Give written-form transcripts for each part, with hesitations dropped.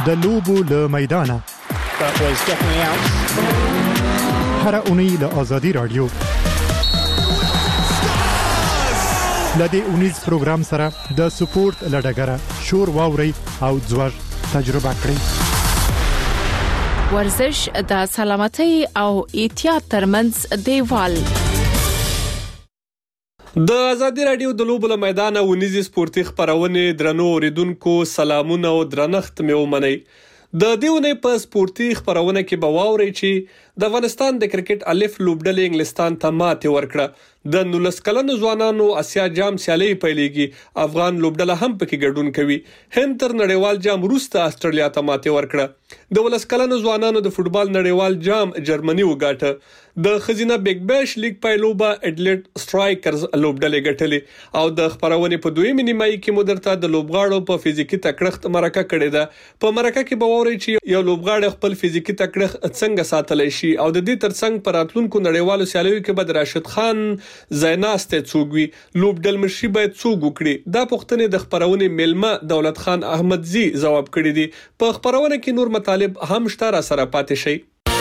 د لوبو له میدانه. هر اونۍ له آزادي رادیو لدې اونیز پروګرام سره د سپورت لډګره شور واوري او ځوړ تجربه کړئ. ورزش د سلامتۍ او احتیاط ترمنځ دیوال. د آزادي رادیو د لوبو له میدانه ونیزي سپورتي خبرونه درنو اوریدونکو سلامونه او درنښت مې ومنئ. د دیونه په سپورتي خبرونه کې به واوري چې د افغانستان د کرکټ الف لوبډلې انګلستان ته ماتې ورکړه. د 19 کلنو ځوانانو اسیا جام سیالي پیلېږي. افغان لوبډله هم پکې ګډون کوي. هند تر نړیوال جام وروسته استرالیا ته ماتې ورکړه. د 19 کلنو ځوانانو د فوتبال نړیوال جام جرمني وګاټه. د خزینه بیگ بیش لیگ پایلوبه اډلیټ سټرایکرز لوبډلې ګټلې او د خبرونه په دویمه نیمایي کې مدرته د لوبغاړو په فزیکی تکړښت مرکه کړې ده. په مرکه کې به ووري چې یو لوبغاړی خپل فزیکی تکړښت څنګه ساتلی شي او د دې ترڅنګ پر راتلونکو نړیوالو سیالیو کې به راشد خان زیناسته څوګوي لوبډل مشي باید څوګ وکړي. دا پوښتنه د خبرونه ملما دولت خان احمدزي جواب کړی دی. په خبرونه کې نور مطالب هم شته سره پاتې شي.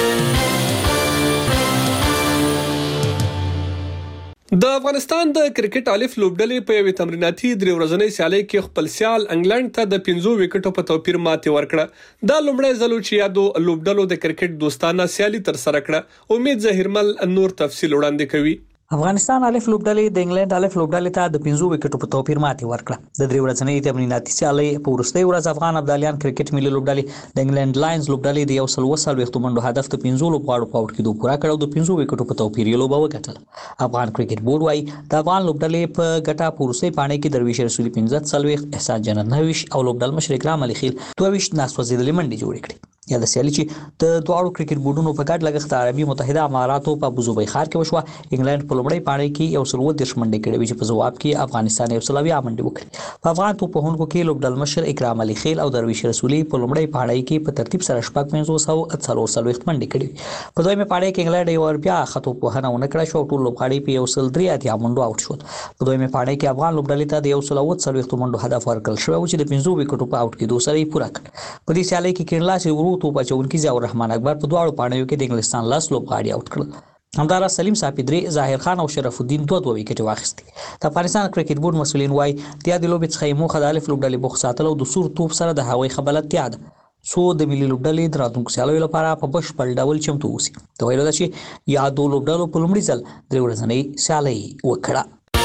د افغانستان د کرکټ الف لوبډلې په یوه تمریناتي درې ورځنۍ سیالي کې خپل سیال انګلند ته د 5 وکټو په توپیر ماتې ورکړه. دا لومړی ځل چې یادو لوبډلو د کرکټ دوستانه سیالي تر سره کړه. امید ظهیرمل نور تفصیل وړاندې کوي. افغانستان الف لوبډلې د انګلند الف لوبډلې ته د 5 وکټو په توپیر ماتې ورکړه. د درې ورځنۍ تمریناتي سیالي په وروستۍ ورځ افغان ابدالیان کرکټ ملي لوبډلې د انګلند لاینز لوبډلې د 130 منډو هدف ته 15 لوبغاړو په اؤټ کېدو پوره کړ او د 5 وکټو په توپیر یې لوبه وګټله. افغان کرکټ بورډ وايي د افغان لوبډلې په ګټه په وروستۍ پاڼې کې درویش رسولي 15 احسان جنت 9 او لوبډل مشر اکرام علي خیل 22 ناسوځېدلې منډې جوړې کړې. یا د سیالي چې د دواړو کرکټ بورډونو په ګډ لګښت عربي متحده اماراتو په ابوظبي ښار کې وشوه. انګلند په لومړۍ پاڼې کې 130 منډې کړې چې په جواب کې افغانستان 100 منډې وکړې. په افغان توپونکو کې لوبډل مشر اکرام علي خیل او درویش رسولي په لومړۍ پاڼې کې په ترتیب سره 543 منډې کړې. په دویمه پاڼې کې انګلند یو بیا خطو په هنه ونه کړه شو ټول لوبغاړي په 103 منډو اؤټ شول. په دویمه پاڼې کې افغان لوبډلې ته د 140 منډو هدف ورکړل شو چې د 15 وکټو په اؤټ کېدو سره یې پوره کړ. په دې سیالي کې کېنلا چې ورو توپ اچونکي ضیاء الرحمن اکبر په دواړو پاڼو کې د انګلستان لاس لوبغاړي اؤټ کړل. همدارس سلیم صافي 3 ظاهر خان او شرف الدین 2 وکټ واخیستي. د افغانستان کرکټ بورډ مسولین وايي د دې لوبې څخه موخه د الف لوبډلې بوخ ساتل او د سور توپ سره د هوایي خبلتیا ده څو د ملي لوبډلې د راتلونکو سیالیو لپاره په بشپړ ډول چمتو اوسي. دا ویل چې یادو لوبډلو په لومړي ځل درې ورځنۍ سیالي وکړه.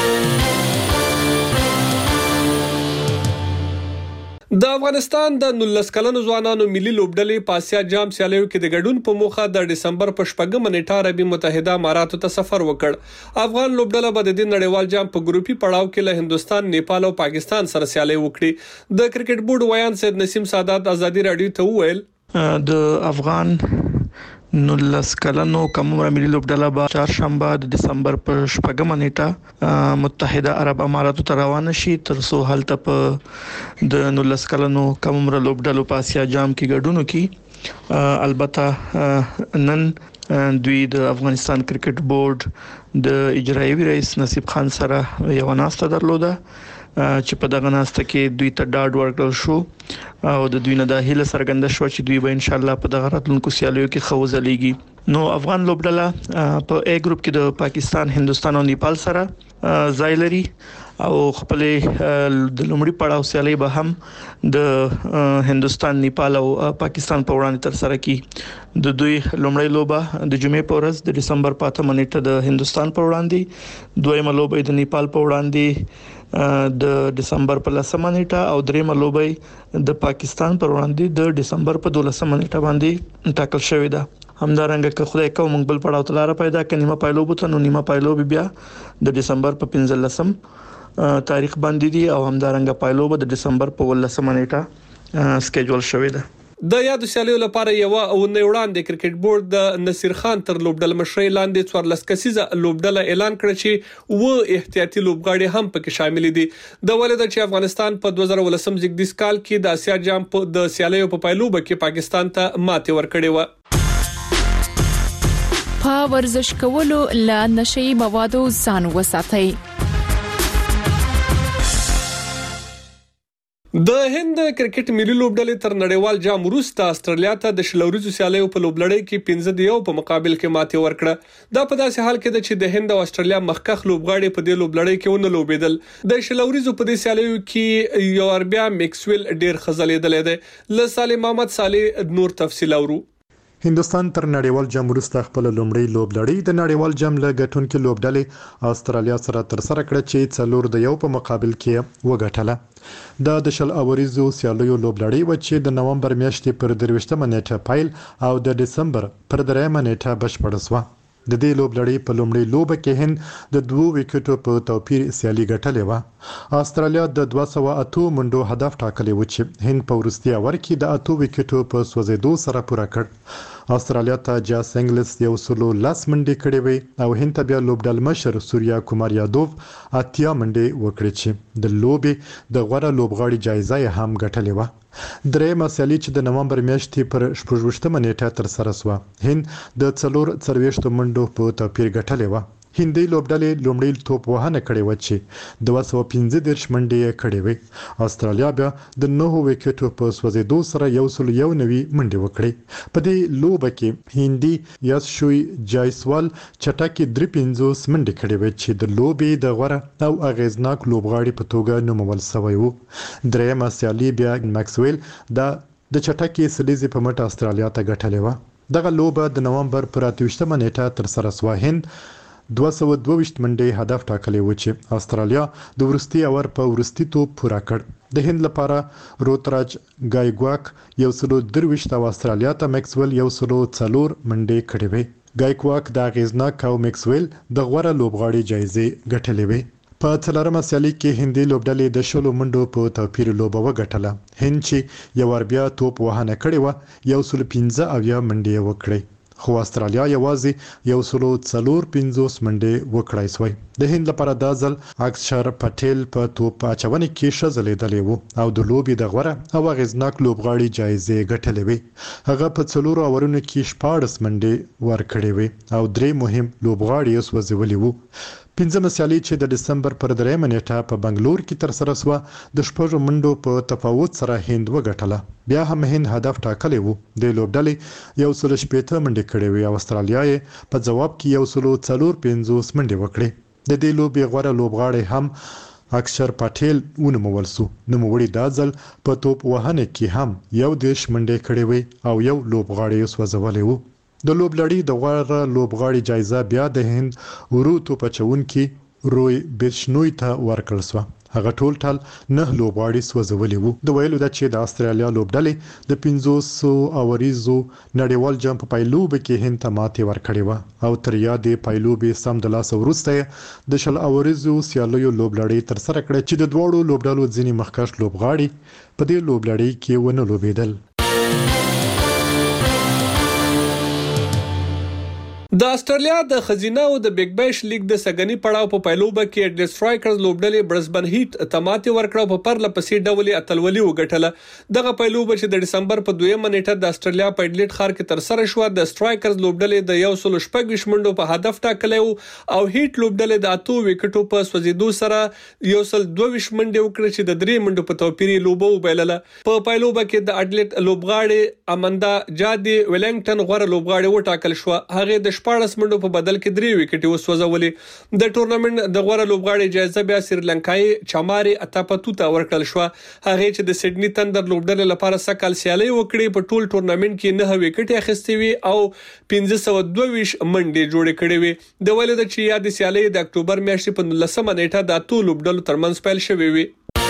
د افغانستان د 19 کلنو ځوانانو ملي لوبډلې په اسیا جام سیالیو کې د ګډون په موخه د دسمبر په 8 نیټه عربي متحده اماراتو ته سفر وکړ. افغان لوبډله به د نړیوال جام په ګروپي پړاو کې له هندستان، نیپال او پاکستان سره سیالي وکړي. د کرکټ بورډ ویان سید نسیم سادات آزادي رادیو ته وویل د افغان 19 کلنو کمره ملي لوبډله به چهارشنبه د دسمبر په 8 نیټه متحده عرب اماراتو ته روان شي تر څو هلته په د 19 کلنو کمره لوبډلو په اسیا جام کې ګډون وکړي. البته نن دوی د افغانستان کرکټ بورډ د اجرایي رئیس نصیب خان سره یو ناسته درلوده چې په دغه ناسته کې دوی ته ډاډ ورکړل شو او د دوی نه د هیله څرګنده شو چې دوی به ان شاء الله په دغه راتلونکو سیالیو کې خوځلېږي. نو افغان لوبډله په A ګروپ کې د پاکستان، هندستان او نیپال سره ځای لري او خپل د لومړي پړاو سیالي به هم د هندستان، نیپال او پاکستان په وړاندې تر سره کی. د دوی لومړی لوبه د جمعې په ورځ د دسمبر په 8 نیټه د هندستان په وړاندې، دویمه لوبه د نیپال په وړاندې د دسمبر په 10 نیټه او دریمه لوبه د پاکستان پر وړاندې د دسمبر په 12 نیټه باندې ټاکل شوې ده. همدارنګه که خدای کوم موږ بل پړاو تلاره پیدا کړي نیمه پایلوب ته نو نیمه پایلوب بیا د دسمبر په 15 تاریخ باندې دي او همدارنګه پایلوب د دسمبر په 18 نیټه سکیجول شوې ده. د یادو سیالیو لپاره یو او نه وړاندې کرکټ بورډ د نصیر خان تر لوبډل مشرۍ لاندې 14 کسیزه لوبډله اعلان کړ چې و احتیاطي لوبغاړي هم پکې شامل دي. د ولید چې افغانستان په 2019 زیږدیز کال کې د اسیا جام د سیالیو په پایلوب کې پاکستان ته ماتې ورکړې و. په ورزش کولو له نشئی موادو ځان وساتئ. د هند کرکټ ملي لوبډلې تر نړیوال جام وروسته استرالیا ته د شلوريزو سیالیو په لوبلړۍ کې 15-1 په مقابل کې ماتې ورکړه. دا په داسې حال کې ده چې د هند او استرالیا مخکخ لوبغاړي په دې لوبلړۍ کې ونه لوبېدل. د شلوريزو په دې سیالیو کې یو اربیا میکسویل ډیر خزلېدل دی. له سالم محمد صالح نور تفصیل اورو. هندستان تر نړیوال جام وروسته خپل لومړی لوبلړۍ د نړیوال جام له ګټونکو لوبډلې استرالیا سره تر سره کړه چې 4-1 په مقابل کې وګټله. د شل اوریزو سیالیو لوبلړۍ و چې د نومبر میاشتې پر 23 نیټه پایل او د دسمبر پر 3 نیټه بشپړ شوه. د دې لوبلړۍ په لومړۍ لوبه کې هند د 2 وکټو په توپیر سیالي ګټلې و. استرالیا د 208 منډو هدف ټاکلی و چې هند په وروستي اور کې د 8 وکټو په سوځېدو سره پوره کړ. استرالیا ته جاس انګلس 110 منډې کړې وې او هند ته بیا لوبډل مشر سوریا کومار یادوف 80 منډې وکړې چې د لوبې د غوړه لوبغاړي جایزه هم ګټلې و. درېمه سیالي چې د نومبر میاشتې پر 28 نیټه تر سره شوه هند د 4 منډو په توپیر ګټلې و. هندي لوبډلې لومړی توپ وهنه کړې و چې 215 منډې کړې وې. استرالیا بیا د 9 وکټو په سوځېدو سره 191 منډې وکړې. په دې لوبه کې هندي یاسشوی جایسوال چټکي 350 منډې کړې وې چې د لوبې د غوړه او اغیزناک لوبغاړي په توګه نومول شوی و. درېمه سیالي بیا میکسویل د چټکي سلیزي په مټ استرالیا ته ګټلې و. دغه لوبه د نومبر پر 28 نیټه تر سره شوه. هند 222 منډې هدف ټاکلی و چې استرالیا د ورستي اور په ورستي توپ پوره کړ. د هند لپاره روتراج ګایګواک 123 او استرالیا ته میکسویل 104 منډې کړې وې. ګایګواک د اغیزناک او میکسویل د غوړه لوبغاړي جایزې ګټلې وې. په څلورمه سیالي کې هندي لوبډلې د 10 منډو په توپیر لوبه وګټله. هند چې یو اربیا توپ وهنه کړې و 115 منډې وکړې. خو استرالیا یوازې 145 منډې وکړای شوی. د هند لپاره د ځل اکشر پټیل په توپ اچونې کې شزلېدلې وو او د لوبي د غوړه او غزناک لوبغاړي جایزې ګټلې وي. هغه په 4 اورونو کې 14 منډې ورکړې وي او 3 مهم لوبغاړي یې سوځولي وو. پنځمه سیالي چې د دسمبر پر 3 نیټه په بنگلور کې تر سره شوه د 6 منډو په تفاوت سره هند وګټله. بیا هم هند هدف ټاکلی وو. د لوبډلې 160 منډې کړې وي او استرالیا یې په جواب کې 145 منډې وکړې. د دې لوبې غوړه لوبغاړی هم اکشر پټیل ونومول شو. نوموړي دا ځل په توپ وهنه کې هم 10 منډې کړې وي او یو لوبغاړی یې سوځولی وو. د لوبلړۍ د غوړه لوبغاړي جایزه بیا د هند ورو توپ اچونکي روي بشنوي ته ورکړل شوه. هغه ټول 9 لوبغاړي سوځولي وو. د ویلو ده چې د استرالیا لوبډلې د 500 اوریزو نړیوال جام په پایلوب کې هند ته ماتې ورکړې و او تر یادې پایلوبې سم د لاس وروسته د شل اوریزو سیالیو لوبلړۍ تر سره کړه چې د دوړو لوبډلو ځینې مخکښ لوبغاړي په دې لوبلړۍ کې ونه لوبېدل. د استرالیا د خزینه او د بیگ بیش لیگ د سګنی پړاو په پایلوبه کې د سټرایکرز لوبډلې برزبن هیټ تماتې ورکړه په پرله پسې ډول اتلولي وګټله. دغه پایلوبه چې د دسمبر په 2 نیټه د استرالیا په ایډلیټ ښار کې تر سره شو د سټرایکرز لوبډلې د 116 منډو په هدف ټاکلی او هیټ لوبډلې د 8 وکټو په سوځېدو سره 122 منډې وکړه چې د 3 منډو په توپیر لوبه وبایلله. په پایلوبه کې د ایډلیټ لوبغاړي اماندا جادي ویلنګټن غوړه لوبغاړي وټاکل شو. هغه د 14 منډو په بدل کې 3 وکټې وسوځولې. د ټورنمنت د غوړه لوبغاړي جایزه بیا سریلانکایي چاماري اتاپاتو ته ورکړل شو. هغه چې د سیډني تندر لوبډلې لپاره سکهال سیالي وکړي په ټول ټورنمنت کې 9 وکټې اخیستې وي او 1522 منډې جوړې کړې وي. د ویلو د چې یاد سیالي د اکتوبر میاشتې په 19 نیټه د 8 لوبډلو ترمنځ پیل شوې وي.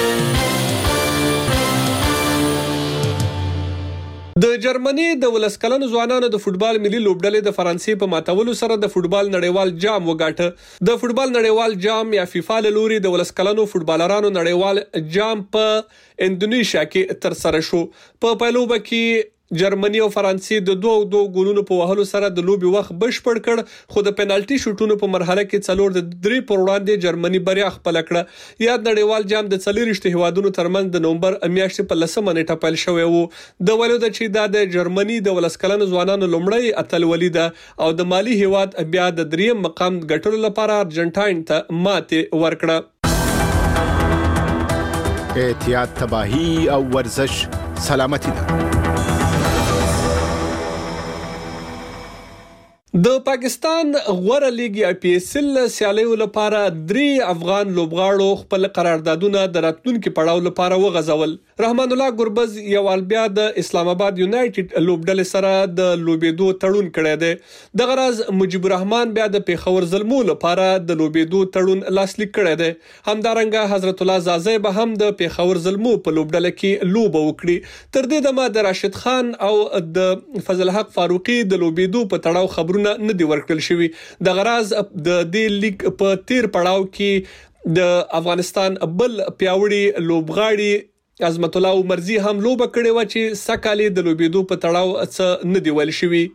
د جرمني د ولسکلن ځوانانو د فوتبال ملي لوبډلې د فرانسې په ماتولو سره د فوتبال نړیوال جام وګاټه. د فوتبال نړیوال جام یا فیفا له لوري د ولسکلنو فوتبالرانو نړیوال جام په اندونیشیا کې تر سره شو. په پایلوبه کې جرمني او فرانسې د 2 ګولونو په وهلو سره د لوبي وخت بشپړ کړ خو د پنالټي شوټونو په مرحله کې 4-3 پر وړاندې جرمني بریا خپل کړه. یاد نړیوال جام د 40 هیوادونو ترمنځ د نومبر میاشتې په 10 نیټه پیل شوی وو. د ویلو د چې دا د جرمني د ولسکلن ځوانانو لومړی اتلولي ده او د مالی هیواد بیا د 3 مقام ګټلو لپاره ارجنټاین ته ماتې ورکړه. احتیاط تباہی او ورزش سلامتی ده. د پاکستان غوره لیګ IPSL سیالیو لپاره 3 افغان لوبغاړو خپل قراردادونه د راتلونکو پړاو لپاره وغځول. رحمان الله ګربز یو بیا د اسلام آباد یونایټډ لوبډلې سره د لوبېدو تړون کړی دی. د غرض مجيب الرحمن بیا د پیښور زلمو لپاره د لوبېدو تړون لاسلیک کړی دی. همدارنګه حضرت الله زازی به هم د پیښور زلمو په لوبډله کې لوبه وکړي. تر دې دمه د راشد خان او د فضل حق فاروقي د لوبېدو په تړاو خبرونه نه دی ورکړل شوی. د غرض د دې لیګ په تیر پړاو کې د افغانستان بل پیاوړي لوبغاړي عظمت الله عمرزي هم لوبه کړې و چې سکهاله د لوبېدو په تړاو څه نه دی ویل شوی.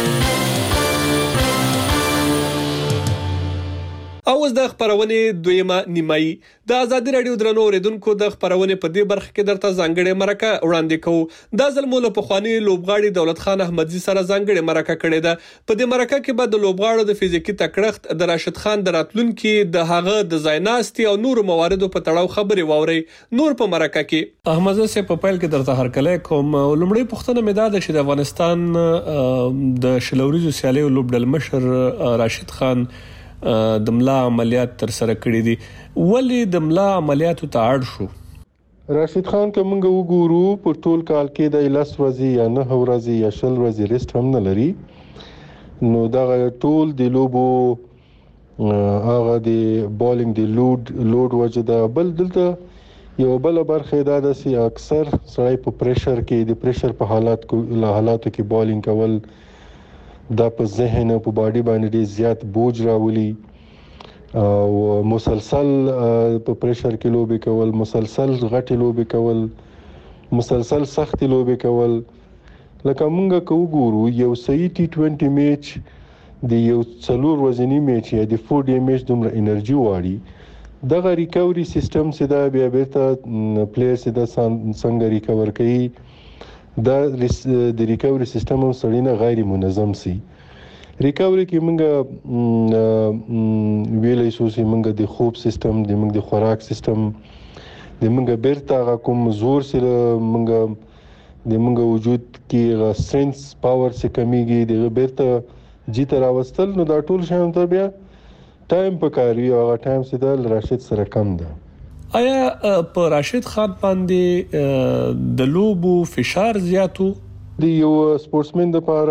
اوس د خبرونه دویمه نیمایي د ازادي رادیو درنو اوریدونکو د خبرونه په دې برخه کې درته ځانګړې مرکه وړاندې کوو. د ځلمو په خواني لوبغاړي دولت خان احمدزي سره ځانګړې مرکه کړې ده. په دې مرکه کې به د لوبغاړو د فزیکی تکړښت د راشد خان د راتلونکو د هغه د زایناستي او نور مواردو په تړاو خبرې واوري. نور په مرکه کې احمدزي سه په پیل کې درته هرکله کوم. لومړی پوښتنه مې ده چې د افغانستان د شلوريزو سیالیو لوبډل مشر راشد خان د ملا عملیات تر سره کړی دي. ولی د ملا عملیاتو ته اړ شو؟ راشد خان کومه وګورو په ټول کال کې د 10 ورځې یا 9 ورځې یا 10 ورځې ریسټ هم نه لري. نو دا ټول د لوبو هغه د بالینګ د لوډ وجه ده. بل دلته یو بل برخه دا ده چې اکثر سړی په پریشر کې د پریشر په حالاتو کې بالینګ کول دا په ذهن او په باډي باندې ډیر زیات بوج راولي او مسلسل په پریشر کې لوبي کول، مسلسل غټي لوبي کول، مسلسل سختي لوبي کول. لکه مونږه کو ګورو یو صحیح T20 میچ د یو څلور وزنی میچ یا د 4 ډے میچ دومره انرژي واړي. دغه ریکوري سیستم چې دا بیا بیرته پلیئر چې دا څنګه ریکور کوي دا د ریکوري سیستم هم سړینه غیر منظم سي. ریکوري کې موږ ویلې شو چې موږ د خوب سیستم د موږ د خوراک سیستم د موږ بیرته کوم زور سره موږ د موږ وجود کې سنس پاور څخه کمیږي د بیرته جیت راوستل. نو دا ټول شان ته بیا ټایم پکاري او هغه ټایم چې د راشد سره کم ده. آیا په راشد خان باندې د لوبو فشار زیاتو؟ د یو سپورټسمن لپاره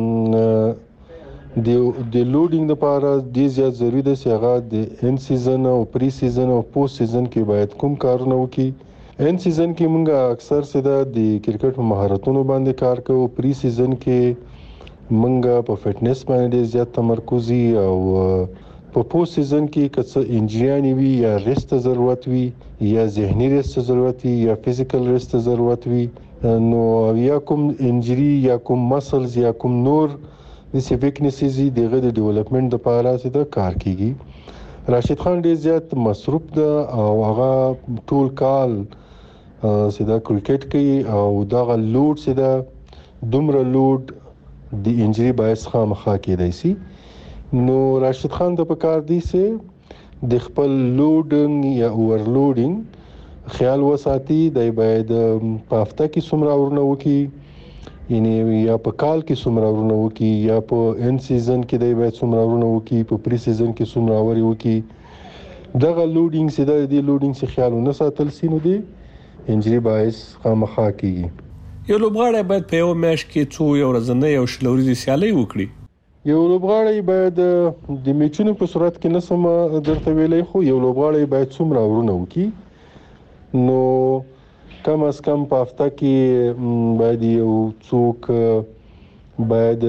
د لوډینګ لپاره د زیات ضروري ده چې هغه د ان سیزن او پری سیزن او پوسټ سیزن کې باید کوم کارونه وکړي. ان سیزن کې موږ اکثر څه د کرکټ په مهارتونو باندې کار کوو. پری سیزن کې موږ په فټنس باندې زیات تمرکز او په پوسټ سیزن کې کڅ انجریانی وی یا ریسټ ضرورت وی یا ذهني ریسټ ضرورت وی یا فزیکل ریسټ ضرورت وی. نو یا کوم انجری یا کوم مسلز یا کوم نور د ویکنیسز دغه د ډیولپمنٹ لپاره چې دا کار کیږي. راشد خان ډیر زیات مصروف ده او هغه ټول کال چې دا کرکټ کوي او دا لوډ چې دا دومره لوډ د انجری باعث خامخا کېدای شي. نو راشد خان د پکار دی چې د خپل لوډینګ یا اورلوډینګ خیال وساتي. د باید په هفته کې څومره ورونه وکي یعنی یا په کال کې څومره ورونه وکي یا په ان سیزن کې د باید څومره ورونه وکي په پری سیزن کې څومره وري وکي. دغه لوډینګ چې د لوډینګ څخه خیال نه ساتل سي نو دی انجری باعث خامخا کیږي. یو لوبغاړی باید په یو میچ کې څو یو ورځنۍ او شلوريزي سیالي وکړي. یو لوبغاړی باید د میچونو په صورت کې نسم درته ویلې خو یو لوبغاړی باید څومره ورونه وکي. نو کم از کم په هفته کې باید یو څوک باید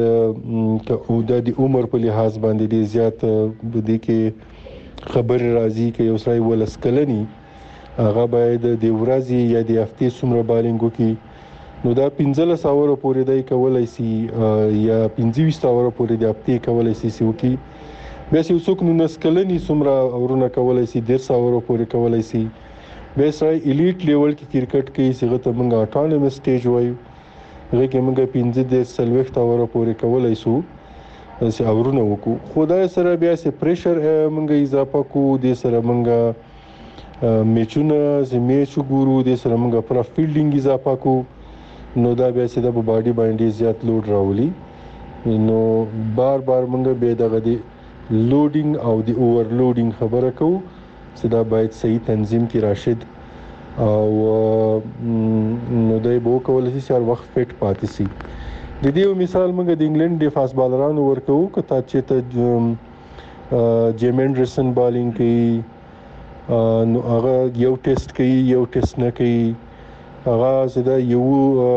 د عمر په لحاظ باندې ډیر زیات بده کې خبر راځي کې یو سړی ولسکلنی هغه باید د ورځې یا د هفتې څومره بالینګ وکي. نو دا 15 اور پورې دای کولای شي یا 25 اور پورې د هفته کولای شي وکي. بیا چې څوک نو نسکلنی څومره اورونه کولای شي 1.5 اور پورې کولای شي. بیا سره الیټ لیول کې کرکټ کې څنګه ته موږ اټانومس سټیج وایو هغه کې موږ 15 اور پورې کولای شو چې اورونه وکړو. خدای سره بیا چې پریشر موږ اضافه کو د سره موږ میچونه میچ ګورو د سره موږ پر فیلډینګ اضافه کو نو دا بیا چې د باډي باندې زیات لوډ راولي نو بار موږ به دغه دی لوډینګ او د اوورلوډینګ خبره کوو چې دا باید صحیح تنظیم کې راشد او نو دای بو کول شي چې هر وخت فټ پاتې شي د دې مثال موږ د انګلند د فاست بالرانو ورکو کته چې ته جیم انډرسن بالینګ کوي نو هغه یو ټیسټ کوي یو ټیسټ نه کوي هغه زدا یو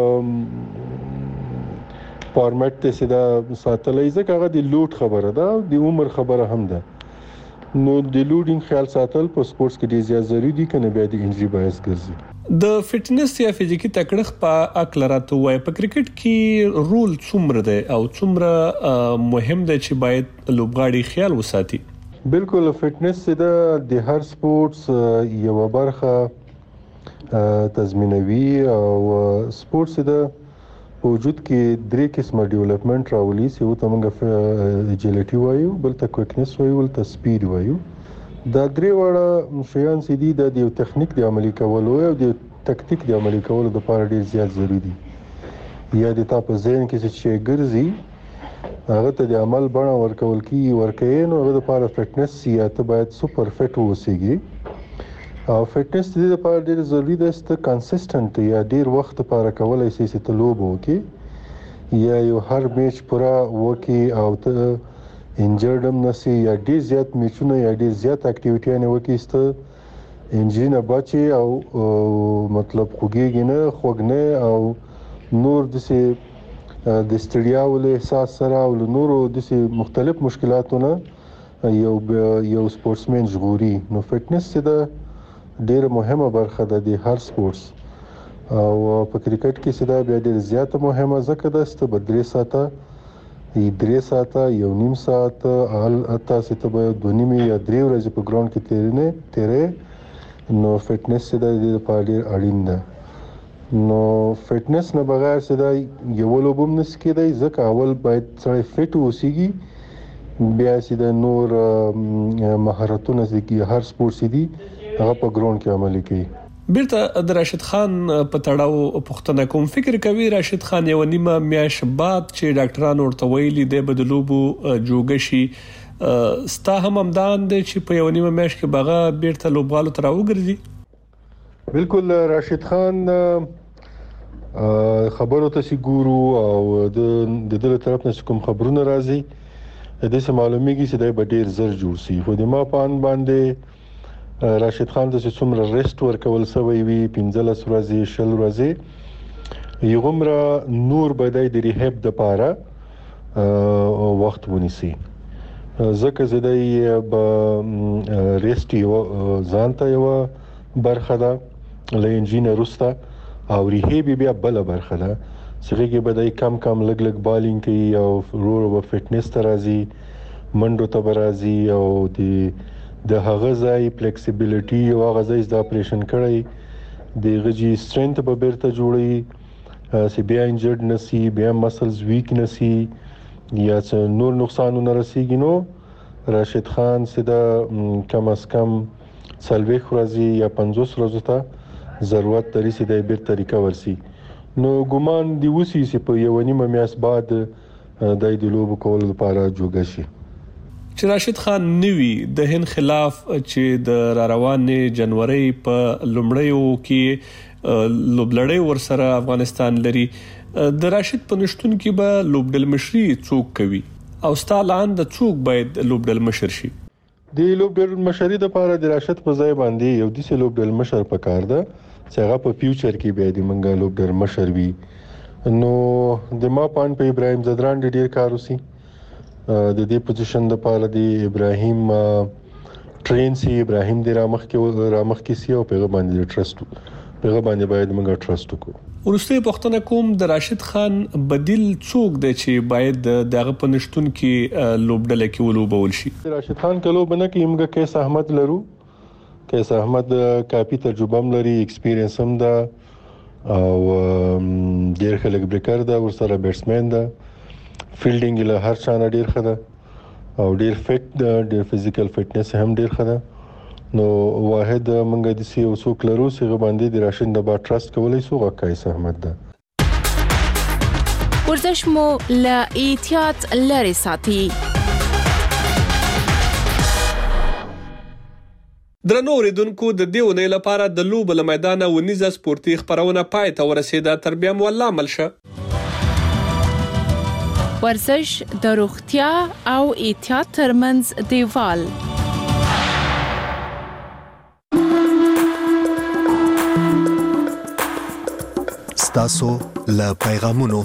فارمټ ته زدا ساتلای ځکه هغه د لوډ خبره ده د عمر خبره هم ده نو د لوډینګ خیال ساتل په سپورتس کې ډیر زیات ضروری دي کنه بیا د انجری باعث ګرځي د فټنس یا فزیکی تکړښت په اکلرات وای په کرکټ کې رول څومره دی او څومره مهم دی چې باید لوبغاړي خیال وساتي بالکل فټنس د هر سپورتس یو برخه تضمینوي او سپورتس د وجود کې درې قسمه ډیولپمنٹ راولي چې وته موږ اجیلټي وایو بل ته کویکنس وایو بل ته سپیډ وایو دا درې وړه شیان چې دي د یو تخنیک د عملي کولو او د تکتیک د عملي کولو لپاره ډیر زیات ضروری دي یا د تاسو ذهن کې چې ګرځي هغه ته د عمل بڼه ورکول کیږي نو هغه لپاره فټنس یا ته باید سپر فټ اوسېږي او فټنس د دې لپاره ډیر ضروری ده چې کنسسټنټ یا ډیر وخت لپاره کولای شي چې ته لوب وکړي یا یو هر میچ پورا وکړي او ته انجرډم نشي یا ډیر زیات میچونه یا ډیر زیات اکټیویټي نه وکړي چې انجری نه بچي او مطلب خوږیږي نه خوګنه او نور د ستړیا ول احساس سره او نورو د مختلف مشکلاتونه یو سپورتسمن ژغوري نو فټنس د ډیره مهمه برخه ده د هر سپورتس او په کرکټ کې صدا بیا ډیره زیاته مهمه ځکه ده چې بدري ساته یو نیم ساعت اته سته به 2.5 یا 3 ورځې په ګراوند کې تیرې نو فټنس صدا د لپاره ډیر اړین ده نو فټنس نه بغیر صدا یو لوبم نس کېدای ځکه اول باید سړی فټ اوسېږي بیا صدا نور مهارتونه چې هر سپورت دي هغه په ګراوند کې عملي کوي بیرته د راشد خان په تړاو پوښتنه کوم فکر کوي راشد خان یو نیمه میاش بعد چې ډاکټرانو ورته ویلي د بدلوبو جوګشي ستا همدان دي چې په یو نیمه میاش کې بغا بیرته لوبغالو تر وګرځي بالکل راشد خان خبرو ته سي ګورو او د دې طرف نه کوم خبرونه راځي د دې معلومیږي چې د ډیر زر جوړ سي خو د ما پان باندې راشد خان د څومره ریسټ ورکول سوی وي 15 ورځې 20 ورځې یومره نور بدای د ریهاب د پاره وخت ونیسي ځکه زدای به ریسټ یو ځانته یو برخه ده لینجینه روستا او ریهاب بیا بل برخه ده چې بدای کم لګ بالینګ کوي او رو فټنس ترازی منډو ته برازي او د هغه ځای فلیکسیبিলিټي او هغه ځای د اپریشن کړی د غجی سترنث په بیرته جوړي سی بیا انجرډ نسی بیا مسلز ویک نسی یا نور نقصانونه رسیږي نو راشد خان سدا کم از کم سلوي خرازي یا 50 ورځې ته ضرورت لري چې د بیرته ریکور شي نو ګومان دی وسی چې په یو نیمه میاس بعد د لوب کول لپاره جوګه شي چې راشد خان نوی د هند خلاف چې د روانې جنوري په لومړیو کې لوبلړۍ ورسره افغانستان لري د راشد په نشټون کې به لوبډل مشري څوک کوي او ستالاند د څوک باید لوبډل مشر شي د لوبډل مشري د لپاره د راشد په ځای باندې یو د لوبډل مشر پکار ده چې هغه په فیوچر کې به د منګا لوبډل مشر وي نو د ما پان په ابراهيم زدران ډیر کار وسی د دې پوزیشن د پاره دی ابراهيم ټرین سی ابراهيم د رامخ کې سی او پیغام باندې ټرست پیغام باندې باید موږ ټرست وکړو ورسته پښتنه کوم د راشد خان بدیل څوک دی چې باید دغه پنشتون کې لوبډل کې ولوبول شي راشد خان کلو بنه کې موږ کیس احمد لرو کیس احمد کافي تجربه هم لري ایکسپیرینس هم ده او ډیر خلک بریکر ده ورسره بیټسمن ده فیلډینګ له هر چا نه ډیر ښه ده او ډیر فټ ده ډیر فزیکل فټنس هم ډیر ښه ده نو واحد منګه د سی او سو کلرو څخه باندې د راشن د با ټرست کولای سو غکای احمد ده ورزش مو له احتیاط لري ساتي. درنو اوریدونکو د دې ونې لپاره د لوب له میدان ونیزه سپورتي خبرونه پای ته ورسیده. تر بیا مو الله عمل شه. ورزش د روغتیا او احتیاط ترمنځ دیوال. ستاسو له پیغامونو.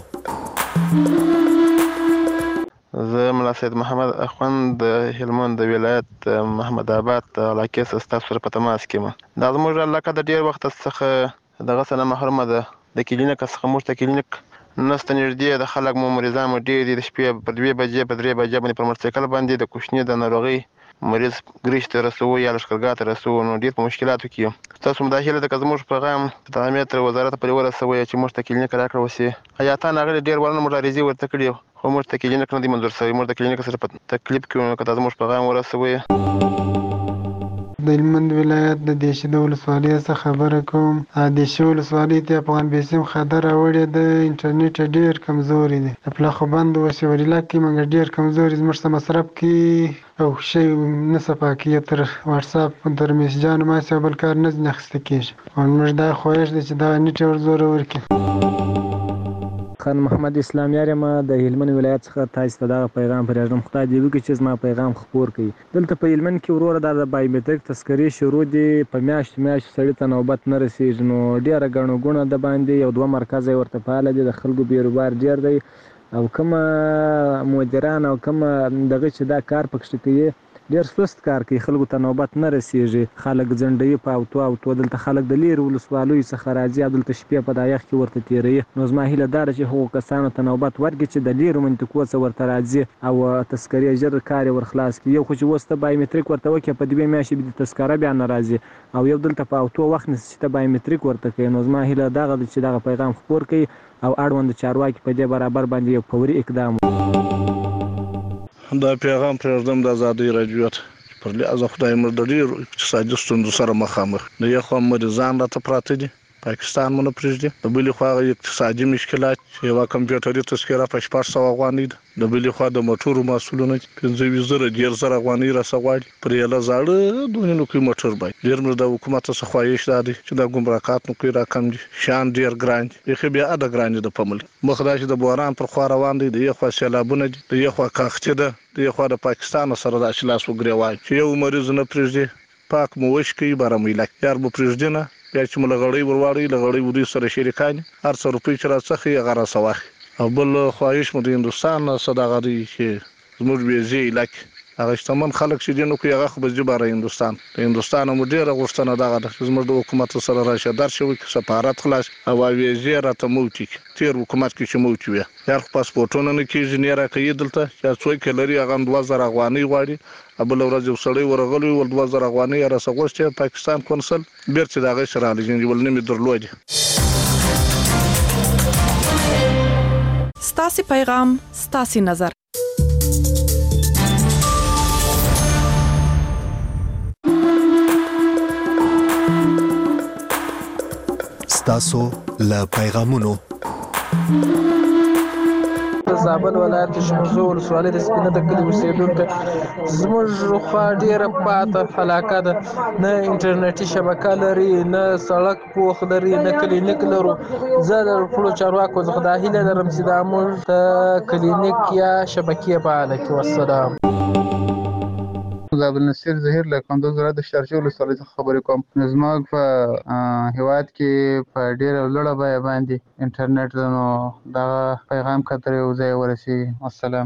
زه ملا سید محمد اخوند د هلمند د ولایت محمد آباد علاقې څخه تاسو سره په تماس کې یم. دا زموږ علاقه د ډیر وخت څخه دغه سره محرومه ده. د کلینیک څخه موږ ته کلینیک نسته نږدې. د خلک مو مریضان مو ډیر دي. د شپې په 2 بجې په 3 بجې باندې پر موټرسایکل باندې د کوشنی د ناروغي مریض ګریش ته رسوو یا لشکرګاه ته رسوو. نو ډیر په مشکلاتو کې تاسو مداخله د زموږ پیغام د امنیت وزارت په ورسوي چې موږ ته کلینیک راکړه وسی. حیاتان هغه ډیر ورنه مبارزي ورته کړی خو موږ ته کلینیک نه دی منظور شوی. موږ د کلینیک سره په تکلیف کې نو کته زموږ پیغام ورسوي. د هلمند ولایت د دیشو ولسوالۍ څخه خبره کوم. د دیشو ولسوالۍ ته افغان بیسیم خبر راوړی د انټرنیټ ډیر کمزوري دی. خپل خو بند وسی ورلا کې موږ ډیر کمزوري زموږ سره مصرف کې او شی نه صفاکیه تر واتس اپ تر میسجانو ما څه بل کار نه نخسته کیږي. او موږ دا خوښ دي چې دا نیټ ور زور ورکړي. خان محمد اسلام یارم د هلمند ولایت څخه تاسو ته دا پیغام پرېږدم. خدای دې وکړي چې زما پیغام خپور کړي. دلته په هلمند کې وروره د بایومټریک تذکرې شروع دي. په میاشت سړی ته نوبت نه رسیږي. نو ډیره ګڼو ګونه د باندې یو دوه مرکز ورته فعال دي. د خلکو بیروبار ډیر دی او کومه مدیران او کومه دغه چې دا کار پکښ کوي ډیر سست کار کوي. خلکو ته نوبت نه رسیږي. خلک ځنډي په اوتو دلته خلک د لیر ولسوالۍ څخه راځي. دلته شپې په دایخ کې ورته تیری. نو زما هیله دا چې هغو کسانو ته نوبت ورکړي چې د لیر منطقو څخه ورته راځي او تذکرې ژر کار ورخلاص کړي. یو خو چې وسته بایومټریک ورته وکړي په 2 میاشتې به تذکره بیا نه راځي او یو دلته په اوتو وخت نه چې بایومټریک ورته کوي. نو زما هیله دا چې دا پیغام خپور کړي او اړوند چارواکي په دې برابر باندې یو فوري اقدام. دا پیغام پرېږدم د آزادۍ راډیو پر لحاظ خدای مر د ډېرو اقتصادي ستونزو سره مخامخ. د یو خوا مریضان راته پراته دي پاکستان مونږ پرېږدي. د بلې خوا اقتصادي مشکلات یو کمپیوټري تذکره په 400 افغانۍ ده. د بلې خوا د موټرو مسولونه 15,000 افغانۍ راسغواړي. پر یلا زاړه دونه نو کې موټر بای ډیر مر د حکومت څخه خواهش دادي چې د ګمرکات نو کې راکم دي. شان ډیر ګران دي. خو بیا اده ګران دي د پمل مخداش د بوران پر خوا روان دي. د یو خوا سیلابونه دي. د یو خوا کاخته ده. د یو خوا د پاکستان سره د اچلاس وګریوای چې یو مریض نه پرېږدي پاک مو وشکي بارمېلک یار مو پرېږدي نه بیا چې ملغړی ورواړي لغړی ودی سره شریکان 800 روپۍ چې راڅخه یې غره سواخ. او بل خواهش مو د هندستان صداغه دي چې زموږ بیزي علاقې هغه شتمن خلک چې دینو کې هغه خو به جبره هندستان د هندستان مو ډیره غوښتنه دغه د زموږ د حکومت سره راشه درشوي چې سفارت خلاص او ویزه راته موټی تیر حکومت کې چې موټی وي یار پاسپورتونه نه کیږي نه راکې دلته چې څوک لري هغه 2000 افغانۍ غواړي. ابل ورځ یو سړی ورغلی ول 2000 افغانۍ را سغوسته پاکستان کنسل بیرته دغه سره لګین ول نه می درلودي. ستاسي پیغام ستاسي نظر. ستاسو له پیغامونو. زابل ولایت شمزو ولسوالۍ د سپینه د کلي اوسېدونکو زموږ خوا ډېره پاته علاقه ده. نه انټرنیټي شبکه لري نه سړک پوخ لري نه کلینیک لرو. زه د خپلو چارواکو څخه دا هیله لرم چې دا موږ ته کلینیک یا شبکې فعاله کړي. والسلام. عبد النصیر ظهیر له کندوز ولایت د شارجه ولسوالۍ څخه خبرې کوم. زموږ په هیواد کې په ډېره لوړه بیه باندې انټرنیټ نو دا پیغام کتر یو ځای ورسیږي. السلام.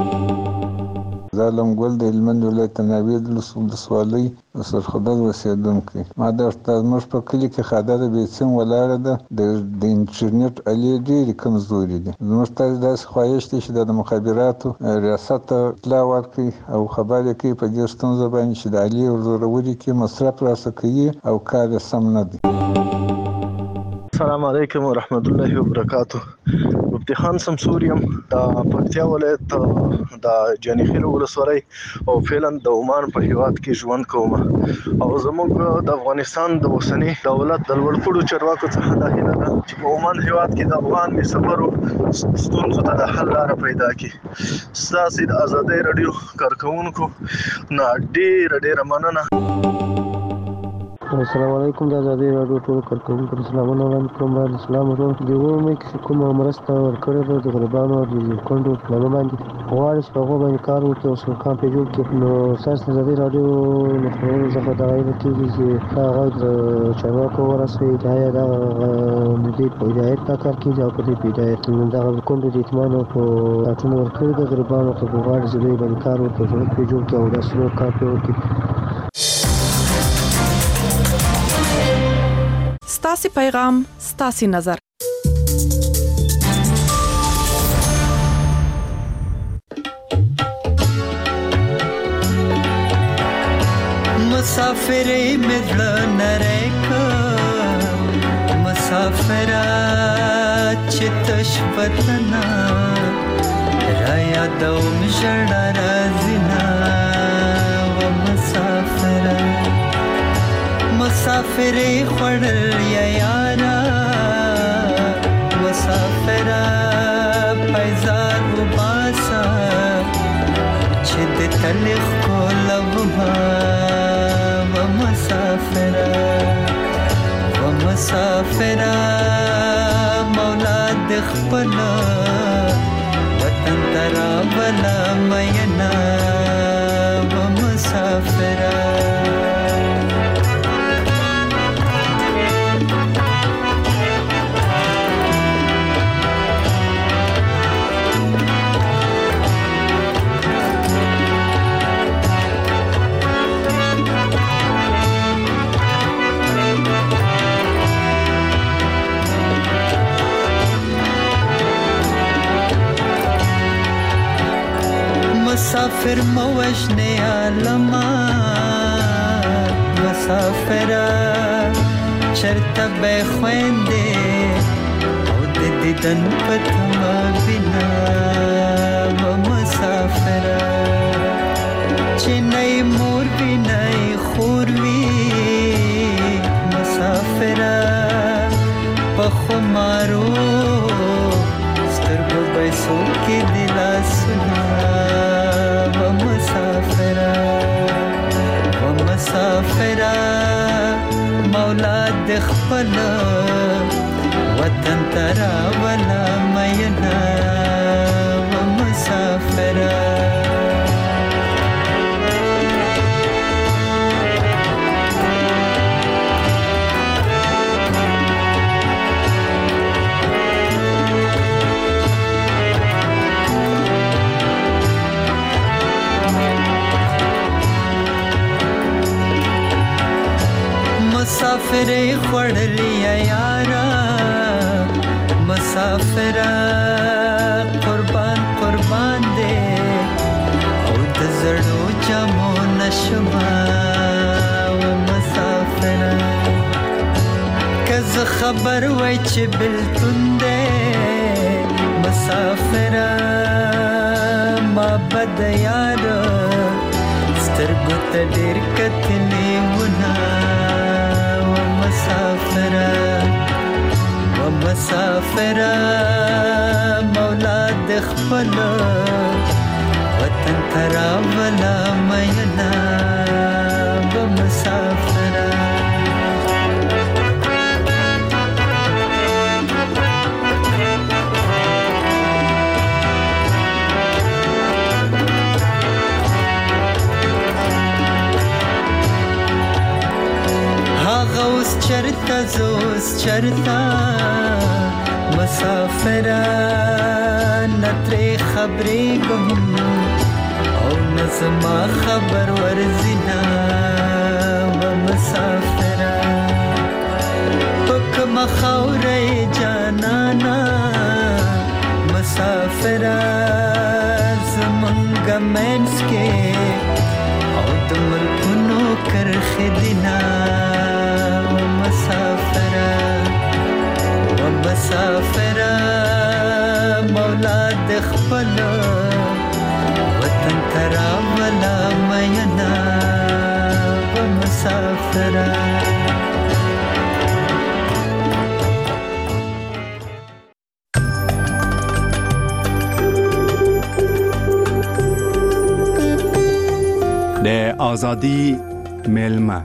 زالم ګل د هلمند ولایت ناوید ولسوالۍ سرخدل اوسېدونکی. ما د زموږ په کلي کې خاده د بیسیم ولاړه ده. د انټرنیټ الې ډېرې کمزوري دي. زموږ تاسو داسې خواهش دی چې د مخابراتو ریاست ته اطلاع ورکړي او خبرې کوي په دې ستونزه باندې چې د الې ورزورولي کې مصرف راسه کوي او کار یې سم نه دی. السلام علیکم ورحمت الله وبرکاتہ. مفتی خان سمسوریم د پکتیا ولایت د جانیخیل ولسوالۍ او فعلا د عمان په هیواد کې ژوند کوم او زموږ د افغانستان د اوسنی دولت د لوړپوړو چارواکو څخه دا هیله ده چې په عمان هیواد کې د افغان مسافرو ستونزو ته د حل لاره پیدا کړي. ستاسو د ازادۍ رادیو کارکونکو نه ډېره مننه. السلام علیکم. د ازادۍ راډیو ټول کارکونکو ته سلامونه وړاندې کوم. باید اسلام ورو د ومه کې کومه مرسته ورکړې ده د غربانو او د کندو په باندې غواړي چې په هغه باندې کار وکړي او څو کام په جوړ کړي. نو اساس د ازادۍ راډیو نو خبرونه زه دا وایم چې هغه د چارواکو ورسوي دا د دې په هدایت تا کار کوي او په دې په هدایت د کندو د اطمینان په اټونو ورکړي د غربانو په غواړي چې دوی باندې کار وکړي په جوړ کړي او دا څو کار په وکړي. ستاسي پیغام ستاسي نظر. مسافر مدل نریکا مسافر چتش وطنا رایا دوم جڑا رازنا و مسافر مسافر خړل یا یارا مسافر پایزار وباسا چې د تلخ کولو ما و مسافر مولا د خپل وطن ترا بلا مینا و مسافر مسافر موجنه عالما مسافر چرته به خوينده او د دیدن پتما بنا و مسافر چنای مور بنای خوروي مسافر په مارو سترګو بیسو کې دلا سنا مسافر مولا د خپل وطن ترا ولا مینا و مسافر مسافر خړلې یارا مسافر قربان دې او د زړو جامو نشما و مسافر کز خبر وای چې بلتون دې مسافر ما بد یار سترګو ته ډېر کتلې ونا مسافر مولا د خپل وطن ترا ولا مینا و مسافر غوس چرتا زوس چرتا مسافر نتري خبري گم او نزما خبر ورزنا و مسافر پک مخوري جانانا مسافر زمنگ منس کے او دمر کنو کر خدنا مسافر مسافر مولا د خپل وطن ترا ولا مینا و مسافر د ازادي ملما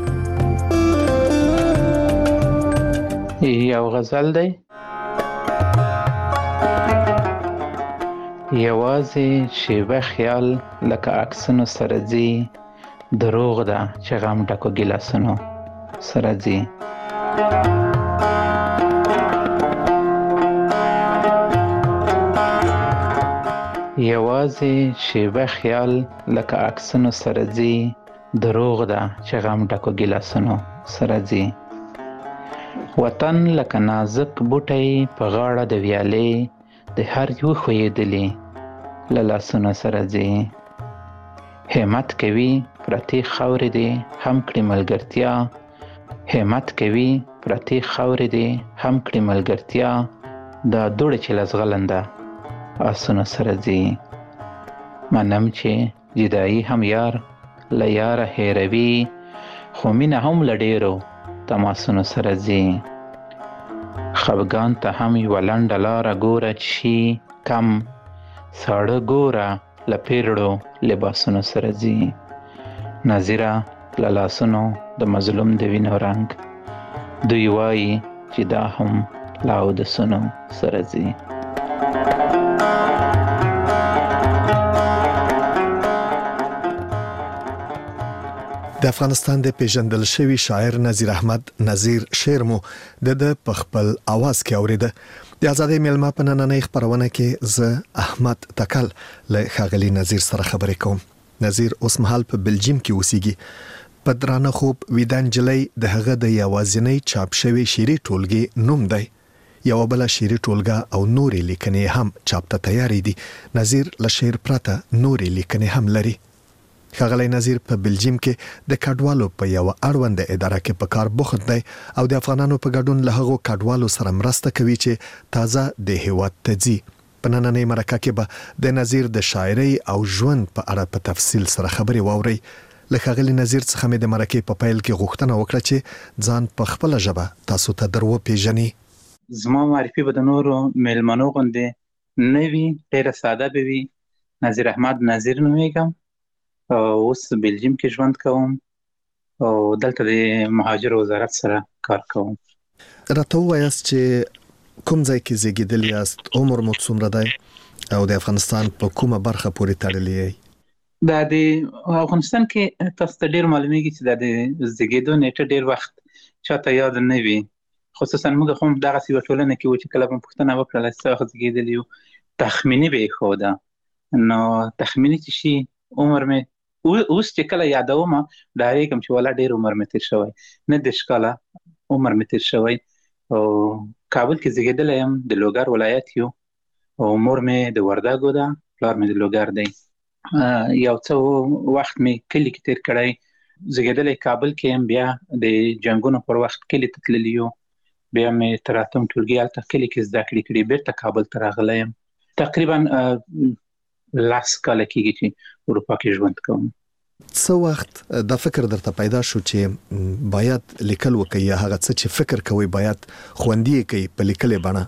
یو غزل دی یوازې شیبه خیال لکه عکسونو سره ځي دروغ ده چې غم ډکو ګیلاسونو سره ځي یوازې شیبه خیال لکه عکسونو سره ځي دروغ ده چې غم ډکو ګیلاسونو سره ځي وطن لکه نازک بوټی په غاړه د ویالې د هر یو ښویېدلي له لاسونو سره ځي همت کوي پرتې خاورې دې هم کړي ملګرتیا همت کوي پرتې خاورې دې هم کړي ملګرتیا دا دوړې چې له زغلنده آسونو سره ځي منم چې جدایي هم یار له یاره هېروي خو مینه هم له ډېرو تماسونو سره ځي خفګان ته هم یوه لنډه لاره ګوره چې شي کم ساړه ګوره له پیرړو لباسونو سره ځي نظیره له لاسونو د مظلوم د وینو رنګ دوی وایي چې دا هم له اودسونو سره ځي د افغانستان د پیژندل شوی شاعر نظیر احمد نظیر شعر مو د په خپل आवाज کې اوریده د ازادي ملما په نننۍ خبرونه کې ز احمد تکل له خاغلی نظیر سره خبرې کوم نظیر اوس مهال په بلجیم کې اوسېږي په درانه خوب ویدان جلای د هغه د یوازینی چاپ شوی شعري ټولګي نوم دی یو بل شعري ټولګه او نورې لیکنې هم چاپ ته تیاری دي نظیر له شعر پرته نورې لیکنې هم لري خاغلی نظیر په بلجیم کې د کډوالو په یو اړوند اداره کې په کار بوخت دی او د افغانانو په ګډون له هغو کډوالو سره مرسته کوي چې تازه د هیواد ته ځي په نننۍ مرکه کې به د نظیر د شاعرۍ او ژوند په اړه په تفصیل سره خبرې واوري له خاغلی نظیر څخه مې د مرکې په پیل کې غوښتنه وکړه چې ځان په خپل ژبه تاسو ته درو پیژني زما معرفي به د نورو میلمنو غوندې نه وي ډېره ساده به وي نظیر احمد نظیر نومیږم اوس بلجیم کې ژوند کوم او دلته د مهاجر وزارت سره کار کوم راته وایاست چې کوم ځای کې زیږیدلی یاست عمر مو څومره دی او د افغانستان په کومه برخه پورې تړلی یې دا د افغانستان کې تاسو ته ډېر معلومیږي چې دا د زیږېدو نیټه ډېر وخت چاته یاد نه وي خصوصا موږ هم دغسې یوه ټولنه کې وو چې کله به مو پوښتنه وکړله څه وخت زیږېدلي یو تخمیني به یې ښوده نو تخمیني چې شي عمر مې اوس چې کله یادوم ډارېږم چې والا ډېر عمر مې تېر شوی نه 10 کاله عمر مې تېر شوی او کابل کې زیږېدلی یم د لوګر ولایت یو او مور مې د وردګو ده پلار مې د لوګر دی یو څه وخت مې کلي کې تېر کړی زیږېدلی کابل کې یم بیا د جنګونو پر وخت کلي ته تللی یو بیا مې تر اتم ټولګي هلته کلي کې زده کړې کړي بیرته کابل ته راغلی یم تقریبا 10 کاله کېږي چې اروپا کې ژوند کوم څه وخت دا فکر درته پیدا شو چې باید لیکل وکړي یا هغه څه چې فکر کوي باید خوندي کوي په لیکلې بڼه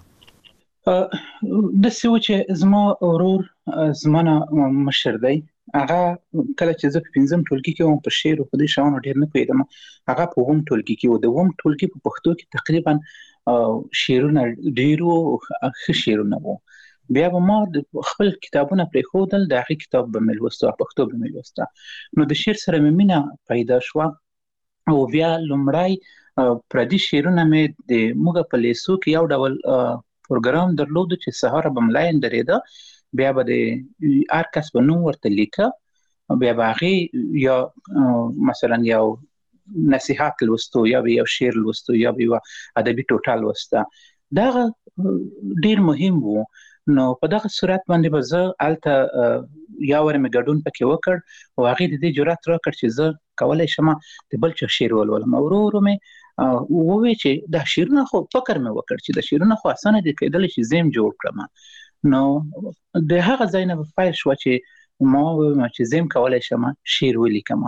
داسې و چې زما ورور زما نه مشر دی هغه کله چې زه په 5م ټولګي کې وم په شعر او په دې شیانو ډېر نه پوهېدم هغه په 2م ټولګي کې و د 2م ټولګي په پښتو کې تقریبا شعرونه ډېر وو ښه شعرونه وو بیا به ما خپل کتابونه پرېښودل د هغې کتاب به مې لوسته پښتو به مې لوسته نو د شعر سره مې مینه پیدا شوه او بیا لومړی پردي شعرونه مې د موږ په لیسو کې یو ډول پروګرام درلودو چې سهار به ملاین درېده بیا به د هر کس به نوم ورته لیکه بیا به هغې یا مثلا یو نصیحت لوستو یا به یو شعر لوستو یا به یوه ادبي ټوټه لوسته دغه ډېر مهم و نو په دغه صورت باندې به زه هلته یا وارې مې ګډون پکې وکړ او هغې د دې جرات راکړ چې زه کولی شم د بل چا شعر ولولم ورو ورو مې ووی چې دا شیرونه خو فکر مې وکړ چې د شیرونه خو اسانه دي کېدل چې زم جوړ کړم نو د هغه ځای نه په پیل شو چې ما چې زم کولای شم شیر ولیکم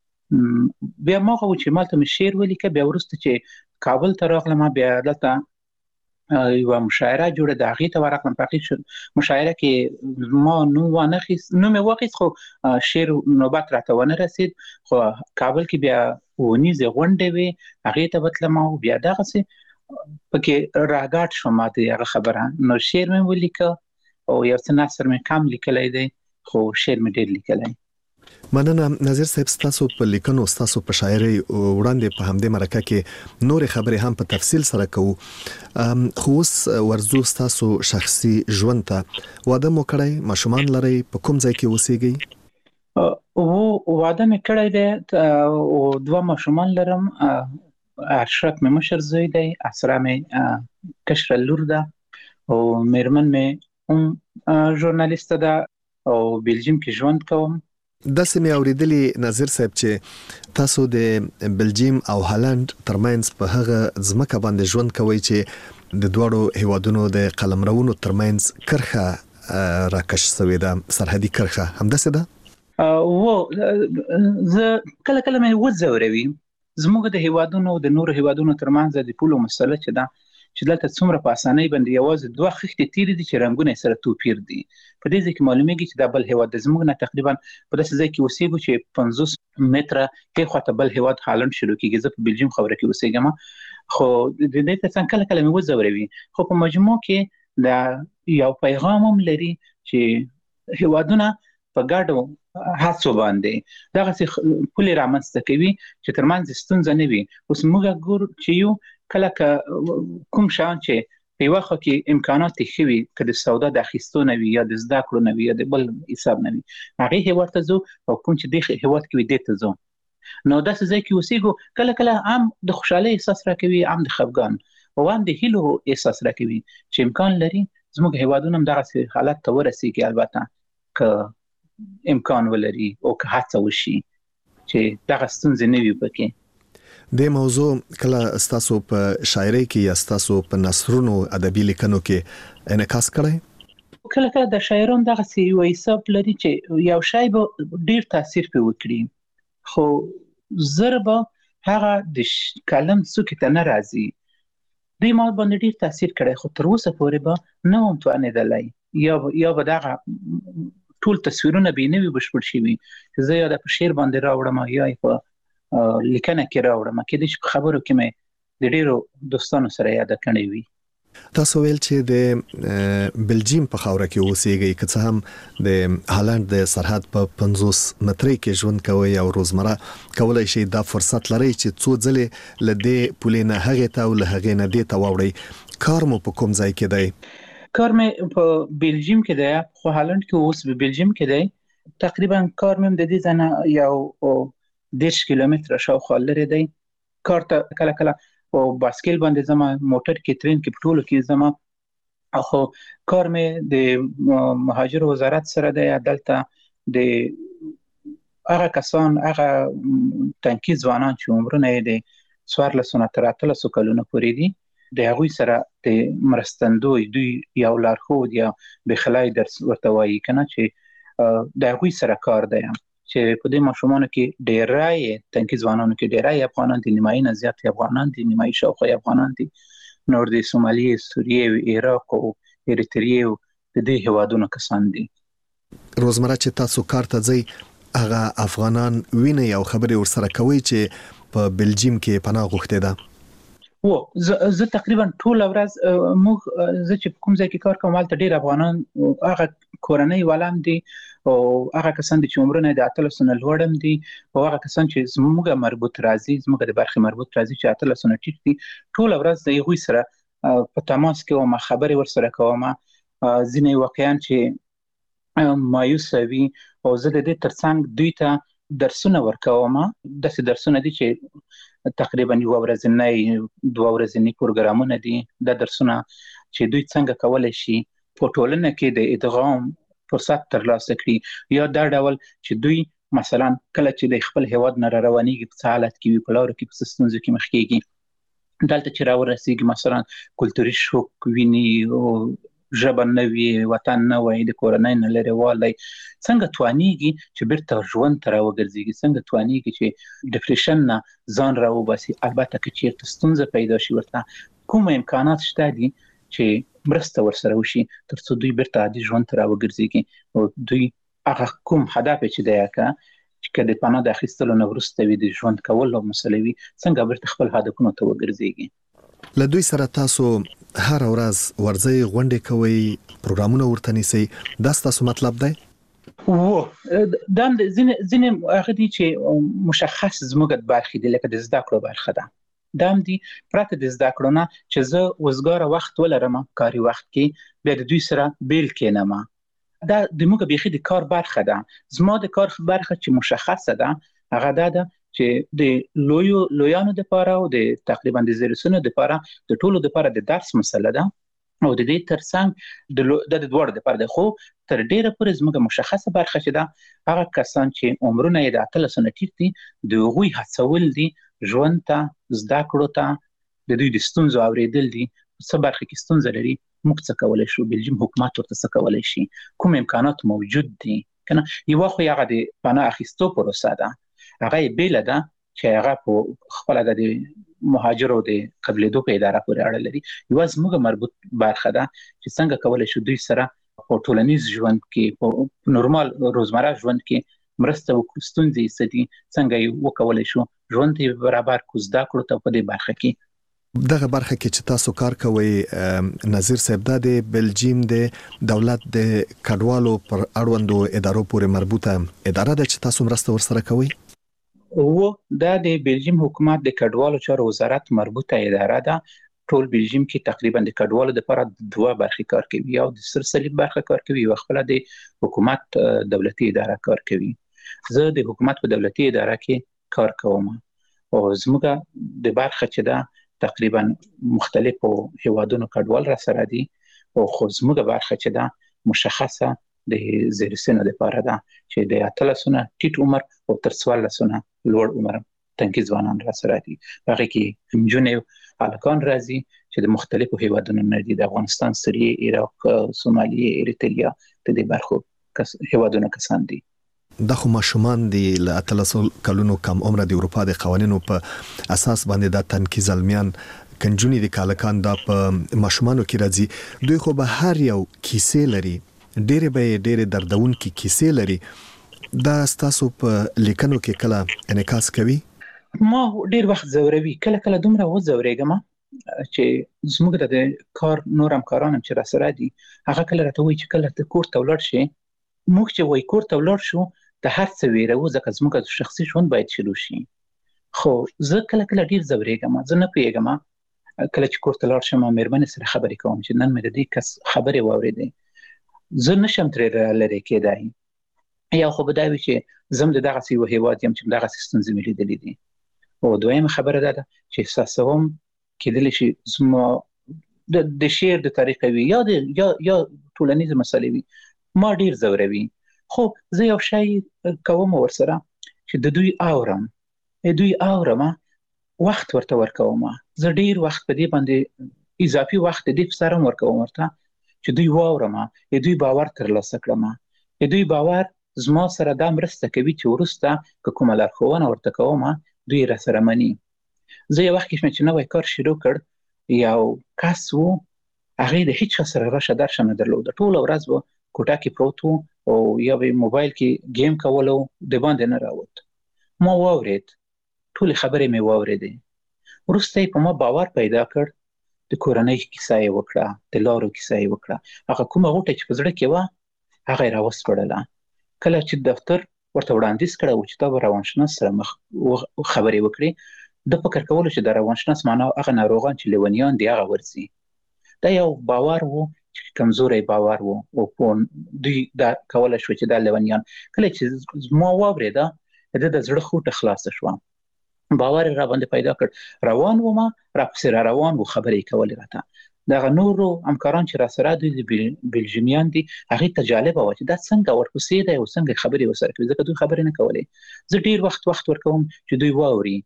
بیا ما خو چې مالته مې شیر ولیکه بیا ورسته چې کابل ته راغلم بیا دلته یو مشاعره جوړه د هغې ته ورغلم په هغې مشاعره کې ما نوم مې واخیست خو شعر نوبت راته ونه رسید خو کابل کې بیا ونیزې غونډې وې هغې ته بتلم او بیا دغسې پکې راګاډ شوم ما د هغه خبره نو شعر مې ولیکه او یو څه نثر مې کم لیکلی دی خو شعر مې ډېر لیکلی مننه نظیر صاحب ستاسو په لیکنو ستاسو په شاعري وړاندې په همدې مرکه کې نور خبرې هم په تفصیل سره کوو خو اوس ورزو ستاسو شخصي ژوند ته واده مو کړی ماشومان لرئ په کوم ځای کې اوسېږئ واده مې کړی دی او 2 ماشومان لرم اشرف مې مشر زوی دی اسرا مې کشره لور ده او میرمن مې هم ژورنالیست ده او بلجیم کې ژوند کوم داسې مې اوریدلی نظیر صاحب چې تاسو د بلجیم او هالند ترمنځ په هغه ځمکه باندې ژوند کوئ چې د دوړو هیوادونو د قلمرونو ترمنځ کرخه راکش شوې ده سرحدي کرخه همداسې ده زه کله کله مې وځوروي زموږ د هیوادونو د نورو هیوادونو ترمنځ د پولو مسله چې ده چې دلته څومره په اسانۍ باندې یوازې 2 خښتې تیرې دي چې رنګونه سره توپیر دي په دې ځکه معلومیږي چې دا بل هیواد د زموږ نه تقریبا په داسې ځای کې اوسېږو چې 50 متره کې خواته بل هیواد هالند شروع کېږي زه په بلجیم خبره کې اوسېږم خو د دې ترڅنګ کله کله مې وځوروي خو په مجموع کې دا یو پیغام هم لري چې هیوادونه په ګډو هڅو باندې دغسې پولې رامنځته کوي چې ترمنځ ستونزه نه وي اوس موږ ګورو چې یو کله کوم شان چې په یوه خوا کې امکانات ښه وي که د سودا د اخیستو نه وي یا د زده کړو نه وي یا د بل حساب نه وي هغې هیواد ته ځو او کوم چې دې هیواد کې وي دې ته ځو نو داسې ځای کې اوسېږو کله کله هم د خوشحالۍ احساس راکوي هم د خفګان او هم د هیلو احساس راکوي چې امکان لري زموږ هیوادونه هم دغسې حالت ته ورسېږي البته که امکان ولري او که هڅه وشي چې دغه ستونزې نه وي پکې د موضوع کله ستاسو په شاعرۍ کې یا ستاسو په نثرونو ادبي لیکنو کې انعکاس کړی کله کله د شاعرانو دغسې یو حساب لري چې یو شی به ډېر تاثیر پرې وکړي خو زر به هغه د کلم څوکې ته نه راځي دوی ما باندې ډېر تاثیر کړی خو تر اوسه پورې به نه وم توانېدلی یا به دغه ټول تصویرونه به یې نه وي بشپړ شوي چې زه یا د په شعر باندې راوړم یا یې په لیکنه کې راوړم کېدای شي په خبرو کې مې د ډېرو دوستانو سره یاده کړې وي تاسو ویل چې د بلجیم په خاوره کې اوسېږئ که څه هم د هالند د سرحد په 50 مترۍ کې ژوند کوئ او روزمره کولی شئ دا فرصت لرئ چې څو ځلې له دې پولې نه هغې ته او له هغې نه دې ته واوړئ کار مو په کوم ځای کې دی کار مې په بلجیم کې دی خو هالند کې اوس په بلجیم کې دی تقریبا کار مې د دې ځای نه یو 10 کیلومتره شاوخوا لرې دی کار ته کله کله او باسکل باندې ځم موټر کې ترین کې په ټولو کې ځم خو کار مې د مهاجر وزارت سره دی دلته د هغه کسان هغه تنکي ځوانان چې عمرونه یې د 14 تر 18 کلونو پورې دي د هغوی سره د مرستندوی دوی یو لارښود یا بخلای درس ورته وایي که نه چې د هغوی سره کار دی چې په دې ماشومانو کې ډېری تنکي ځوانانو کې ډېری افغانان دي نیمایي نه زیات افغانان دي نیمایي شاوخوا افغانان دي نور د سومالیې سوریې عراق او اریتریې د دې هیوادونو کسان دي روزمره چې تاسو کار ته ځئ هغه افغانان وینئ او خبرې ورسره کوئ چې په بلجیم کې پناه غوښتې ده زه تقریبا ټول ورځ زه چې کوم ځای کې کار کوم هلته ډېر افغانان هغه کورنۍ ولم دي او هغه کسان دي چې عمرونه د 18 نه لوړ هم دي او هغه کسان چې زموږ مربوط راځي زموږ د برخې مربوط راځي چې 18 نه ټیټ دي ټول ورځ د هغوی سره په تماس کې وم خبرې ورسره کوم ځینې واقعا چې مایوسه وي او زه د دې ترڅنګ دوی ته درسونه ورکوم داسې درسونه دي چې تقریبا یو ورځنی 2 ورځنی پروګرامونه دي د درسونه چې دوی څنګه کولی شي په ټولنه کې د ادغام فرصت ترلاسه کړي یا دا ډول چې دوی مثلا کله چې د خپل هیواد نه روانېږي په څه حالت کې وي په لارو کې په ستونزو کې مخ کېږي دلته چې راورسیږي مثلا کلتوري شوک ویني او ژبه نه وي، وطن نه وي، د کورنۍ نه لرې والی، څنګه توانیږي چې بیرته ژوند ته راوګرځېږي، څنګه توانیږي چې ډپریشن نه ځان راوباسي. البته که چېرته ستونزه پیدا شي ورته کوم امکانات شته دي چې مرسته ورسره وشي تر څو دوی بیرته عادي ژوند ته راوګرځېږي او دوی هغه کوم هدف چې دی چې که د پناه د اخیستلو نه وروسته وي د ژوند کولو مسله وي څنګه بیرته خپل هدفونو ته وګرځېږي. له دوی سره تاسو هر ورځ ورځي غونډې کوي، پروګرامونه ورته نیسي، دا ستاسو مطلب دی؟ دا ځینې هغه دي چې مشخص زموږ د برخې دي، لکه د زده کړو برخه ده. دا هم دي پرته د زده کړو نه چې زه وزګاره وخت ولرم کاري وخت کې بیا د دوی سره بیل کېنم. دا د موږ بیخي د کار برخه ده. زما د کار برخه چې مشخصه ده هغه دا ده چې د لویانو دپاره او د تقریبا د زیرسونو دپاره د ټولو دپاره د درس مسله ده او د دې ترڅنګ د دواړو دپاره ده. خو تر ډیره پورې زموږ مشخصه برخه چې ده هغه کسان چې عمرونه یې د 18 نه ټیټ دي د هغوی هڅول دي ژوند ته، زده کړو ته، د دوی د ستونزو اوریدل دي. څه برخه کې ستونزه لري موږ څه کولی شو، بلجیم حکومت ورته څه کولی شي، کوم امکانات موجود دي کنه. یوه خو هغه د پناه اخیستو پروسه ده، هغه یې بیله ده چې هغه په خپله د مهاجرو د قبلېدو په اداره پورې اړه لري. یوه زموږ مربوط برخه ده چې څنګه کولی شو دوی سره په ټولنیز ژوند کې، په نورمال روزمره ژوند کې مرسته وکړو، ستونزې یې څه دي، څنګه یې وکولی شو ژوند ته یې برابر کړو، زده کړو ته په دې برخه کې. دغه برخه کې چې تاسو کار کوئ نظیر صاحب، دا د بلجیم د دولت د کډوالو پر اړوندو ادارو پورې مربوطه اداره ده چې تاسو مرسته ورسره کوئ؟ دا د بلجیم حکومت د کډوالو چارو وزارت مربوطه اداره ده. ټول بلجیم کې تقریبا د کډوالو لپاره دوه برخې کار کوي، یو د سر صلیب برخه کار کوي، یو خپل د حکومت دولتي اداره کار کوي. زه د حکومت په دولتي اداره کې کار کوم او زموږ د برخه چې ده تقریبا مختلفو هیوادونو کډوال را سره دي او خو زموږ برخه چې ده مشخصه د زیرسینو لپاره ده چې د 18 نه ټیټ عمر او تر 14 نه لوړ عمر تنکي ځوانان را سره دي. هغه کې نجونې هلکان راځي چې د مختلفو هیوادونو نه دي، د افغانستان، سوریې، عراق، سومالیې، اریتریا، د دې برخو هیوادونو کسان دي. دا خو ماشومان دي له 18 کلونو کم عمره د اروپا د قوانینو په اساس باندې د تنکي زلمیان کنجونی د کالکان دا په ماشومانو کې راځي. دوی خو به هر یو کیسې لري، ډېرې دردونکې کیسې لري. دا ستاسو په لیکنو کې کله انعکاس کوي؟ ما ډېر وخت ځوروي، کله دومره وځورېږم چې زموږ د کار نور همکاران هم چې را سره دي هغه کله راته وایي چې کله ته کور ته ولاړ شې، موږ چې وایي کور ته ولاړ شو د هر څه ویروو ځکه زموږ شخصي ژوند باید شروع شي. خو زه کله ډېر ځورېږم، زه نه پوهېږم کله چې کور ته لاړ شم مېرمنې سره خبرې کوم چې نن مې د دې کس خبرې واورېدې، زه نشم ترې لرې کېدای. یا خو به دا وي چې زه هم د دغسې یو هېواد یم چې دغسې ستونزې مې لیدلې دي. او دویمه خبره دا ده چې احساسوم کېدلی شي زما د شعر د طریقه وي یا ټولنیزې مسلې وي ما ډېر ځوروي. خو زه یو شی کوم ورسره چې د دوی اورم وخت ورته ورکوم. زه ډېر وخت په دې باندې اضافي وخت د دې سره ورکوم ورته چې دوی واورم، دوی باور ترلاسه کړم، دوی باور زما سره دا مرسته کوي چې وروسته که کومه لارښوونه ورته کوم دوی را سره مني. زه یو وخت کې چې نوی کار شروع کړ، یو کس و هغې د هیچ چا سره راشه درشه نه درلوده، ټوله ورځ به کوټه کې پروت و او یا به موبایل کې گیم کولو، د باندې نه راوت. ما واورید، ټولې خبرې مې واورېدې. وروسته یې په ما باور پیدا کړ، د کورنۍ کیسه یې وکړه، د لارو کیسه یې وکړه، هغه کومه غوټه چې په زړه کې وه هغه یې راوسپړله. کله چې دفتر ورته وړاندیز کړی و چې تا به روانشناس سره خبرې وکړي، د فکر کولو چې د روانشناس معنا هغه ناروغان چې لیونیان دي هغه ورځي. دا یو باور و چې کمزوری باور و او دوی دا کولی شو چې دا لیونیان. کله چې ما واورېده د زړه خوټه خلاصه شوه، باور را باندې پیدا کړ، روان وم راپسې را روان و، خبرې کولې راته. دغه نورو همکاران چې را سره دوی د بلجیمیان دي هغې ته جالبه وه چې دا څنګه ورپسې دی او څنګه خبرې ورسره کوي ځکه دوی خبرې نه کولې. زه ډېر وخت ورکوم چې دوی واوري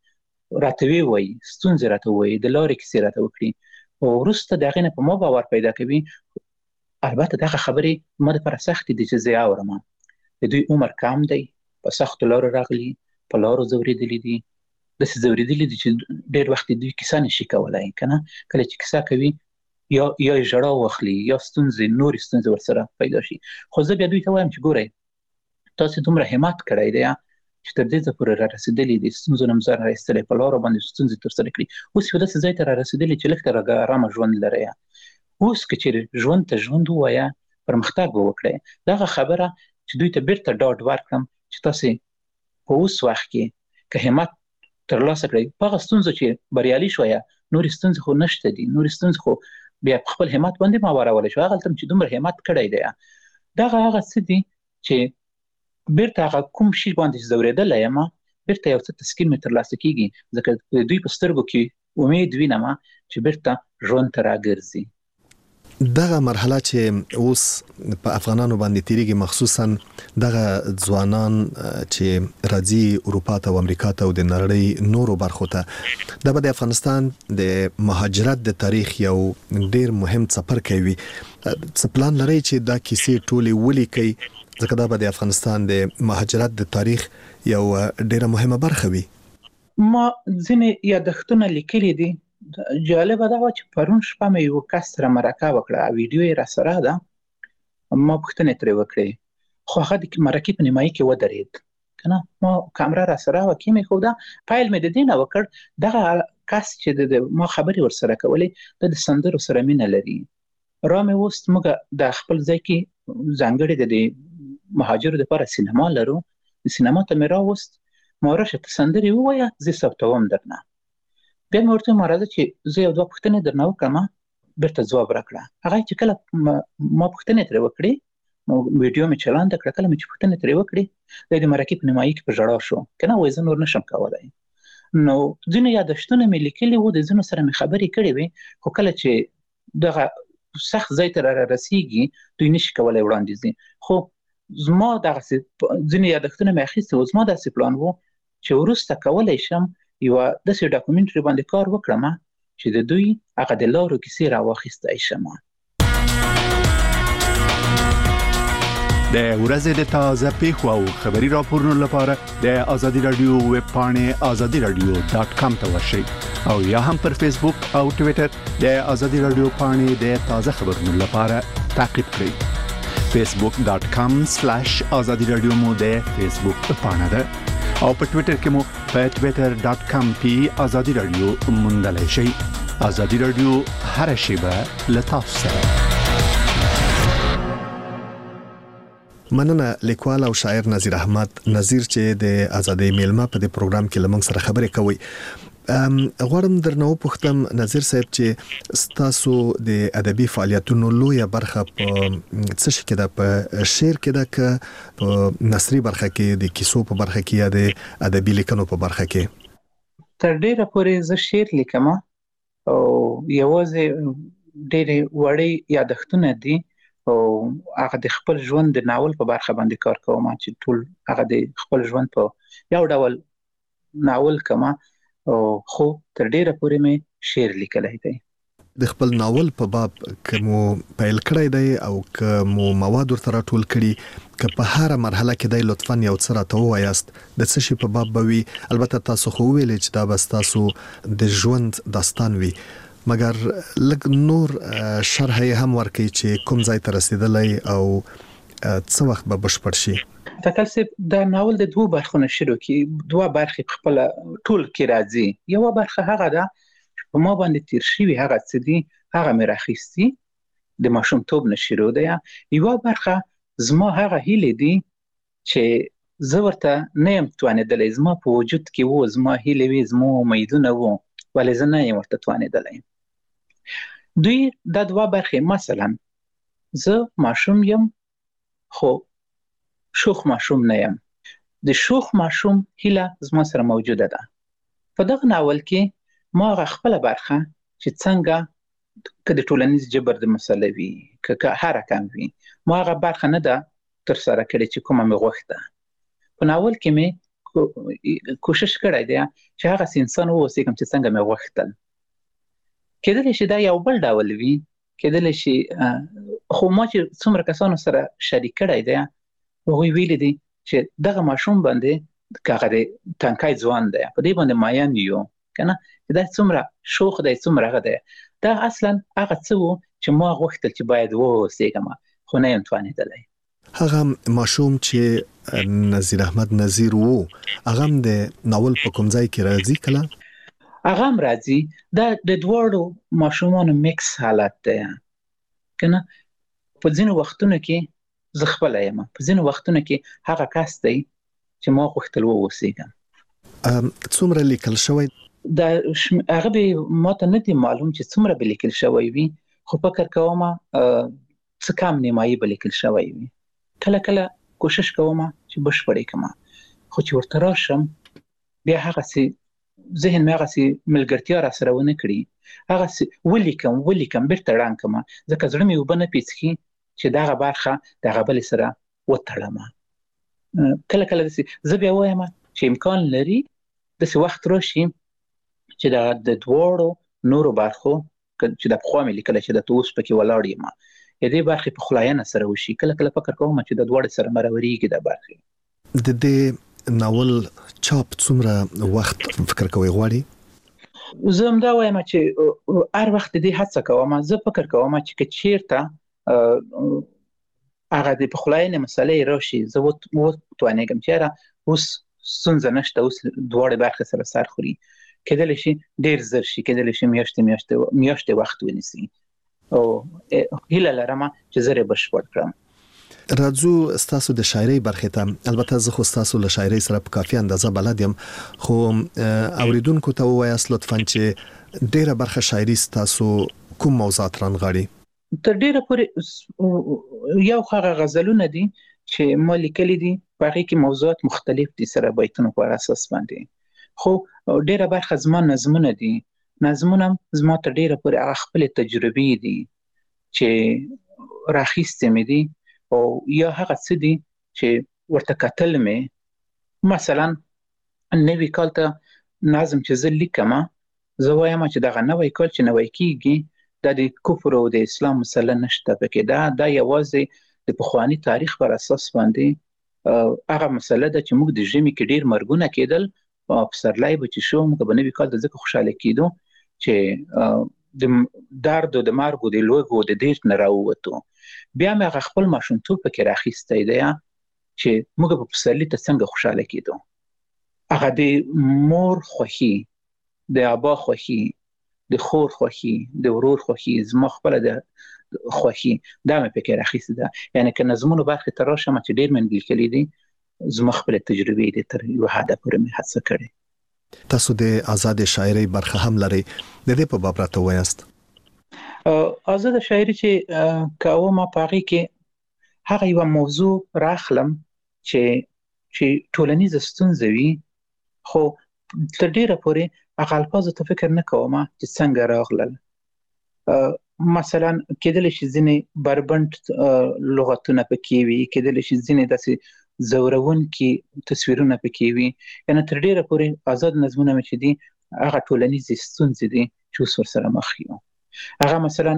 راته وایي ستونزې راته وایي د لارې کیسې راته وکړي او وروسته د هغې نه په ما باور پیدا کوي. البته دغه خبرې ما دپاره سختې دي چې زه یې اورم. د دوی عمر کم دی، په سختو لارو راغلي، په لارو ځورېدلي دي، داسې ځورېدلي دي چې ډېر وخت دوی کیسه نشي کولی که نه. کله چې کیسه کوي یا یې ژړا واخلي یا نورې ستونزې ورسره پیدا شي. خو زه بیا دوی ته وایم چې ګورئ تاسې دومره همت کړی دی چې تر دې ځای پورې را رسېدلي دي، ستونزو نه ځان را ایستلی، په لارو باندې ستونزې ترسره کړي، اوس یو داسې ځای ته را رسېدلي چې لږ تر لږه ارامه ژوند لرئ. اوس که چېرې ژوند ته ژوند ووایه پرمختګ به وکړئ. دغه خبره چې دوی ته بیرته ډاډ ورکړم چې تاسې په اوس وخت کې که همت ترلاسه کړئ په هغه ستونزو چې بریالي شویه، نورې ستونزې خو نشته دي، نورې ستونزې خو بیا په خپل همت باندې ما وارولی شو. هغلته چې دومره همت کړی دی دغه هغه څه دي چې بیرته هغه کوم شي باندې چې ځورېدلی یم بیرته یو څه تسکین مې ترلاسه کېږي، ځکه د دوی په سترګو کې امید وینم چې بیرته ژوند ته راګرځي. دغه مرحله چې اوس په افغانانو باندې تیریږي، مخصوصا دغه ځوانان چې راځي اروپا ته او امریکا ته او د نړۍ نورو برخو ته، دا به د افغانستان د مهاجرت د تاریخ یو ډیر مهم څپرکی وي. څه پلان لرئ چې دا کیسې ټولې ولیکئ، ځکه دا به د افغانستان د مهاجرت د تاریخ یو ډیره مهمه برخه وي؟ ما ځینې یادښتونه لیکلي دي. جالبه دا وه چې پرون شپه مې یو کس سره مرکه وکړه، ویډیو یې راسره ده، ما پوښتنې ترې وکړې، خو هغه د مرکې په نیمایي کې ودرېد که نه. ما کامره راسره وه کې مې ښوده، پیل مې د دې نه وکړ دغه کس چې ما خبرې ورسره کولې دا د سندرو سره مینه لري. را مې وست موږ د خپل ځای کې ځانګړې د مهاجرو دپاره سینما لرو، د سینما ته مې راوست، ما راشه ته سندرې ووایه زه یې ثبتوم درنه. بیا مې ورته ما راځه چې زه یو دوه پوښتنې درنه وکړم، بیرته ځواب راکړه. هغه چې کله ما پوښتنې ترې وکړې، ویډیو مې چلانده کړه، کله مې چې پوښتنې ترې وکړې دی د مرکې په نیمایي کې په ژړا شو که نه، وایي زه نور نشم کولی. نو ځینې یادښتونه مې لیکلي وو، د ځینو سره مې خبرې کړې وې، خو کله چې دغه سخت ځای ته را رسېږي دوی نشي کولی وړاندې ځي. خو زما دغسې ځینې یادښتونه مې اخیستي وو، زما داسې پلان وو چې وروسته کولی شم یوه داسې ډاکومنټري باندې کار وکړم چې د دوی هغه د لارو کیسې راواخیستی شم. د ورځې د تازه پیښو او خبري راپورونو لپاره د ازادي رادیو ویب پاڼې azadiradio.com ته ورشئ او یا هم پر فیسبوک او ټویټر د ازادي رادیو پاڼې د تازه خبرونو لپاره تعقیب کړئ. facebook.com/azadiradio مو د فیسبوک پاڼه ده او په ټویټر کې مو په twitter.com/azadiradio موندلای شئ. ازادي رادیو هر شیبه له تاسو سره. مننه لیکوال او شاعر نظیر احمد نظیر چې د ازادۍ میلمه په دې پروګرام کې لمنګ سره خبرې کوي. غواړم درنو پوښتم نظیر صاحب چې تاسو د ادبي فعالیتونو لویه برخه په څه شي کې ده، په شعر کې ده که په نثري برخه کې، د کیسو په برخه کې یا د ادبي لیکنو په برخه کې؟ تر ډیره پورې زه شعر لیکم او یوازې ډېرې وړې یادښتونه دي او هغه د خپل ژوند د ناول په برخه باندې کار کوم چې ټول هغه د خپل ژوند په یو ډول ناول کما او خو تر ډیره پورې مې شعر لیکلی دی. د خپل ناول په باب کومو پیل کړی دی او کومو مواد ورته راټول کړي، که په هر مرحله کې دی لطفاً یو څه راته ووایاست د څه شي په باب به وي؟ البته تاسو خو ویلې چې دا به ستاسو د ژوند داستان وي، مګر لږ نور شرح یې هم ورکړئ چې کوم ځای ته رسېدلی او څه وخت به بشپړ شي. تکل صاحب دا ناول د دوه برخو نه شروع کی، دوه برخې په خپل ټول کې راځي. یو برخه هغه ده په ما باندې تیر شوي هغه څه دي هغه مې راخیستي د ماشومتوب نه شروع ده. یو برخه زما هغه هیلې دي چې زه ورته نه یم توانېدلی، زما په وجود کې وو، زما هیلې وې، زما امیدونه وو، ولې زه نه یم ورته توانېدلی. دوی دا دوه برخې، مثلا زه ماشوم یم خو شوخ ماشوم نه یم. د شوخ ماشوم هیله زما سره موجوده ده. په دغه ناول کې ما هغه خپله برخه چې څنګه که د ټولنیز جبر د مسله وي که هر کم وي، ما هغه برخه نه ده ترسره کړې چې کومه مې غوښته. په ناول کې مې کوشش کړی دی چې هغه انسان اوسې کوم چې څنګه مې غوښتل. کېدلی شي دا یو بل ډول وي، کېدلی شي خو ما چې څومره کسانو سره شریک کړی دی هغوی ویلي دي چې دغه ماشوم باندې که هغه د تنکی ځوان دی په دې باندې ماین یو که نه، دا څومره شوخ دی څومره هغه دی. دا اصلا هغه څه و چې ما غوښتل چې باید واوسېږم خو نه یم توانېدلی. هغه ماشوم چې نظیر احمد نظیر وو هغه هم د ناول په کوم ځای کې راځي کله؟ هغه هم راځي. دا د دواړو ماشومانو میکس حالت دی که نه. په ځینو وختونو کې زه خپله یم، په ځینو وختونو کې هغه کس دی چې ما غوښتل واوسېږم. څومره لیکل شوی؟ دا هغه به ما ته نه دی معلوم چې څومره به لیکل شوی وي، خو فکر کوم څه کم نیمایي به لیکل شوی وي. کله کله کوشش کوم چې بشپړې کړم، خو چې ورته راشم بیا هغسې ذهن مې هغسې ملګرتیا را سره ونه کړي، هغسې ولیکم بېرته ړنګ کړم، ځکه زړه مې اوبه نه پیڅکي چې دغه برخه د هغه بلې سره وتړم. کله کله داسې زه بیا وایم چې امکان لري داسې وخت راشي چې د دواړو نورو برخو چې د پخوا مې لیکله چې د اوس پکې ولاړ یم د دې برخې په خلاینه سره وشي. کله کله فکر کوم چې د دواړو سره مرورېږي د برخې. د دې ناول چاپ څومره وخت فکر کوئ غواړي؟ زه همدا وایم چې هر وخت دې هڅه کوم. زه فکر کوم چې که چېرته هغه د پخلاینې مسلې راشي زه وتوانېږم چې یاره اوس ستونزه نشته، اوس دواړې برخې سره سر خوري، کېدلی شي ډېر زر شي، کېدلی شي میاشتې وخت ونیسي، او هیله لرم چې زه یې بشپړ کړم. راځو ستاسو د شاعرۍ برخې ته. البته زه خو ستاسو له شاعرۍ سره په کافي اندازه بلد یم، خو اوریدونکو ته ووایاست لطفاً چې ډېره برخه شاعري ستاسو کوم موضوعات رانغاړي؟ تر ډېره پورې یو هغه غزلونه دي چې ما لیکلي دي، په هغې کې موضوعات مختلف دي سره بیتونو په اساس باندې، خو ډېره برخه زما نظمونه دي. نظمونه هم زما تر ډېره پورې هغه خپلې تجربې دي چې راخیستې مې دي، او یا هغه څه دي چې ورته کتل مې. مثلا نوي کال ته نظم چې زه لیکم، زه وایم چې دغه نوی کال چې نوی کېږي دا د کفر او د اسلام مسله نشته پکې، دا یوازې د پخواني تاریخ پر اساس باندې هغه مسله ده چې موږ د ژمي کې ډېر مرګونه کېدل، پسرلی به چې شو موږ به نوي کال ته ځکه خوشحاله کېدو چې د درد او د مرګ او د لوږو د دېرت نه راووتو. بیا مې هغه خپل ماشومتوب پکې راخیستی دی چې موږ په پسرلي ته څنګه خوشحاله کېدو. هغه د مور خوښي، د ابا خوښي، د خور خوښي، د ورور خوښي، زما خپله د خوښي، دا مې پکې راخیستې ده. یعنې که نظمونو برخې ته راشم چې ډېر مې لیکلي دي، زما خپله تجربې دي تر یوه حده پورې مې هڅه کړې. تاسو د آزاد شاعرۍ برخه هم لرئ، د دې په باب راته ووایاست. آزاد شاعري چې کوم په هغې کې هغه یوه موضوع راخلم چې ټولنیزه ستونزه وي، خو تر ډېره پورې هغه الفاظو ته فکر نه کوم چې څنګه راغلل. مثلا کېدلی شي ځینې بربنډ لغتونه پکې وي، کېدلی شي ځینې داسې ځورونکي تصویرونه پکې وي. یعنې تر ډېره پورې آزاد نظمونه مې چې دي هغه ټولنیزې ستونزې دي چې اوس ورسره مخ یو. هغه مثلا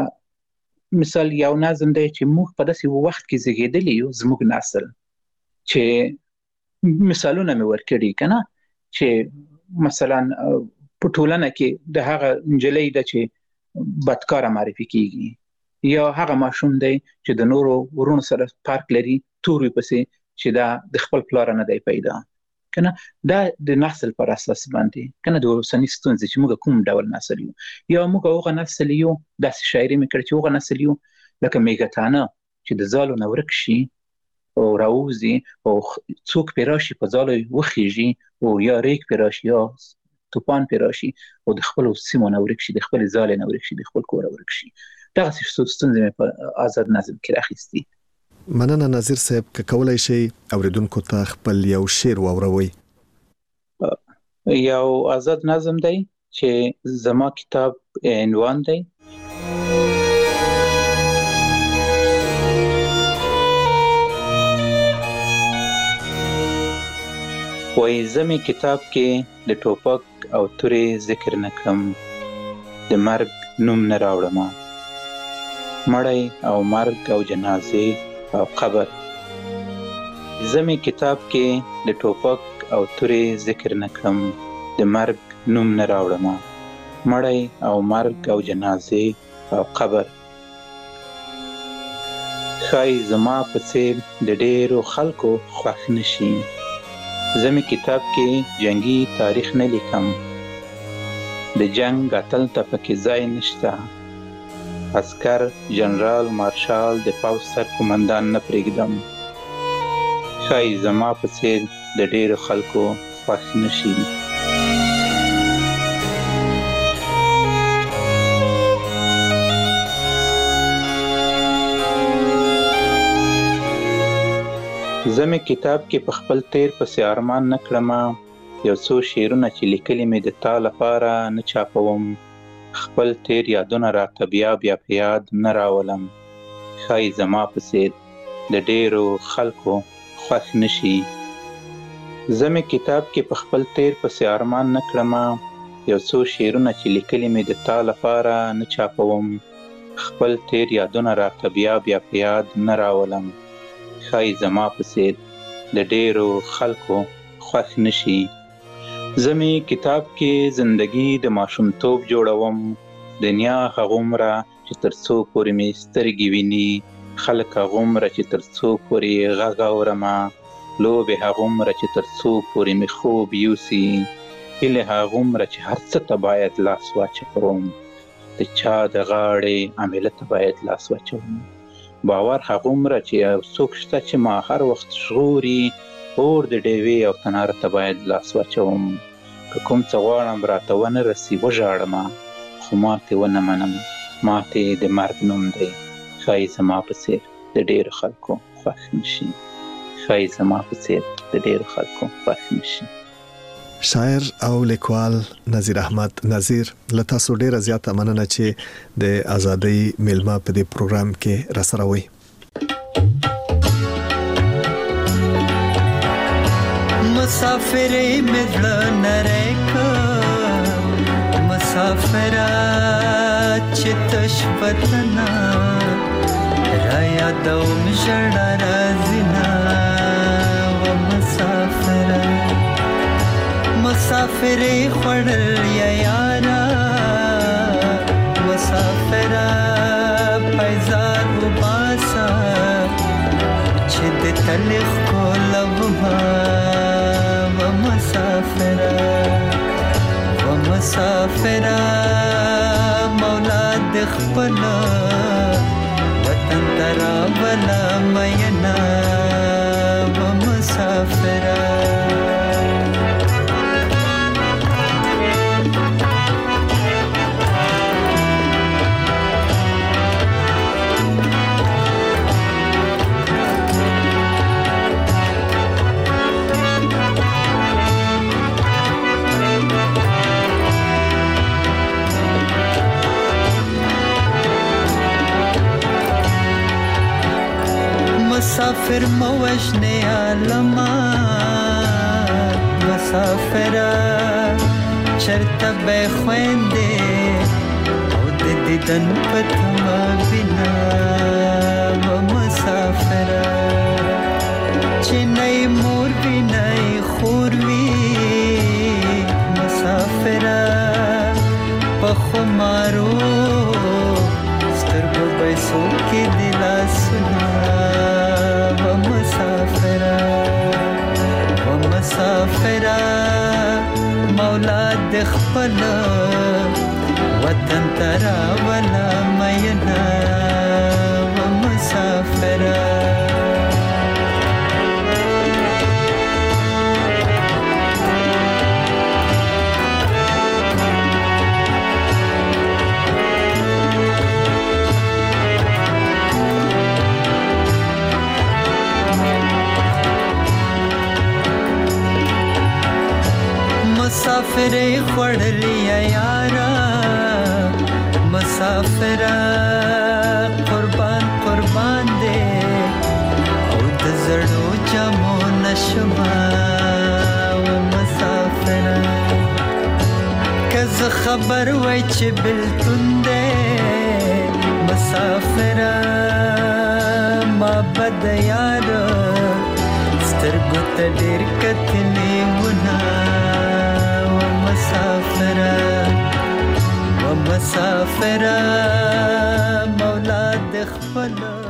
مثال یو نظم دی چې موږ په داسې وخت کې زیږېدلي یو، زموږ نسل، چې مثالونه مې ورکړي که نه، چې مثلا په ټولنه کې د هغه نجلۍ ده چې بدکاره معرفي کېږي، یا هغه ماشوم دی چې د نورو ورونو سره فرق لري، تور وي پسې چې دا د خپل پلار نه دی پیدا که نه. دا د نسل پر اساس باندې که نه د اوسني ستونزې چې موږ کوم ډول نسل یو، یا موږ هغه نسل یو، داسې شاعري مې کړې چې هغه نسل یو لکه میږتانه چې د ځالو نه ورک شي او راوځي، او څوک پرې راشي په ځالو وخیږي، او یا ریګ پرې راشي یا توپان پرې راشي او د خپلو سیمو نه ورک شي، د خپلې ځالې نه ورک شي، د خپل کوره ورک شي. دغسې ستونزې مې په آزاد نظم کې راخیستي. مننه نظیر صاحب، که کولی شئ اوریدونکو ته خپل یو شعر واوروئ. یو آزاد نظم دی چې زما کتاب عنوان دی وای زمي کتاب کې د ټوپک او تورې ذکر نکړم، د مرګ نوم نه راوړم، مړی او مرګ او جنازې او قبر. زمي کتاب کې د ټوپک او تورې ذکر نکړم، د مرګ نوم نه راوړم، مړی او مرګ او جنازې او قبر. ښایي زما په څېر د ډېرو خلکو خوښ نشي. زمي کتاب کې جنگي تاریخ نه لیکم، د جنگ اتل ته پکې ځای نشته. عسکر، جنرال، مارشال، د پوځ سر قومندان نه پرېږدم. ښایي زما په څېر د ډېرو خلکو خوښ نشي. زمي کتاب کې په خپل تیر پسې ارمان نه کړمه، یو څو شعرونه چې لیکلي مې د تا لپاره نه چاپوم. خپل تیر یادونه راته بیا بیا په یاد نه راولم. ښایي زما په څېر د ډېرو خلکو خوښ نشي. زمي کتاب کې په خپل تیر پسې ارمان نه کړمه، یو څو شعرونه چې لیکلي مې د تا لپاره نه چاپوم. خپل تیر یادونه راته بیا بیا په یاد نه راولم. ښایي زما په څېر د ډېرو خلکو خوښ نشي. زمي کتاب کې زندګي د ماشومتوب جوړوم، دنیا هغومره چې تر څو پورې مې سترګې ویني، خلک هغومره چې تر څو پورې غږ اورمه، لوبې هغومره چې تر څو پورې مې خوب یوسي، هیلې هغومره چې هر څه ته باید لاس واچوم، د چا د غاړې عامله ته باید لاس واچوم، باور هغومره چې یو څوک شته چې ما هر وخت ژغوري، اور د ډیوې او تناره ته باید لاس واچوم. که کوم څه غواړم راته ونه رسي وژاړم، خو ماتې ونه منم، ماتې د مرګ نوم دی. ښایي زما په څېر د ډېرو خلکو خوښ نشي. ښایي زما په څېر د ډېرو خلکو خوښ نشي. شاعر او لیکوال نذیر احمد نذیر، له تاسو ډیره زیاته مننه چې د ازادۍ میلمه په دې پروګرام کې راسره وئ. مسافر مدل نریکا مسافر چتش پتنا رایا دوم جڑا رازنا و مسافر مسافر خړل یا یارا مسافر پیزار و باسا چې د تلخ کو لبها مسافر مولا د خپل وطن ترا بلا مینا و مسافر مسافر موجنه عالما مسافر چرته به خوينده او د دیدن پتما بنا و مسافر چې نه مور بنا خور وی مسافر په خمارو سترګو پیسو کې دلا سنا مسافر مولا د خپل وطن ترا ولا مینا و مسافر مسافر خړلې یارا مسافر قربان قربان دې او د زړو جامو نشما و خبر وای چې بلتون دې مسافر ما بد یار سترګو ته ډېر کتلې ونه و مسافر مولا د خپل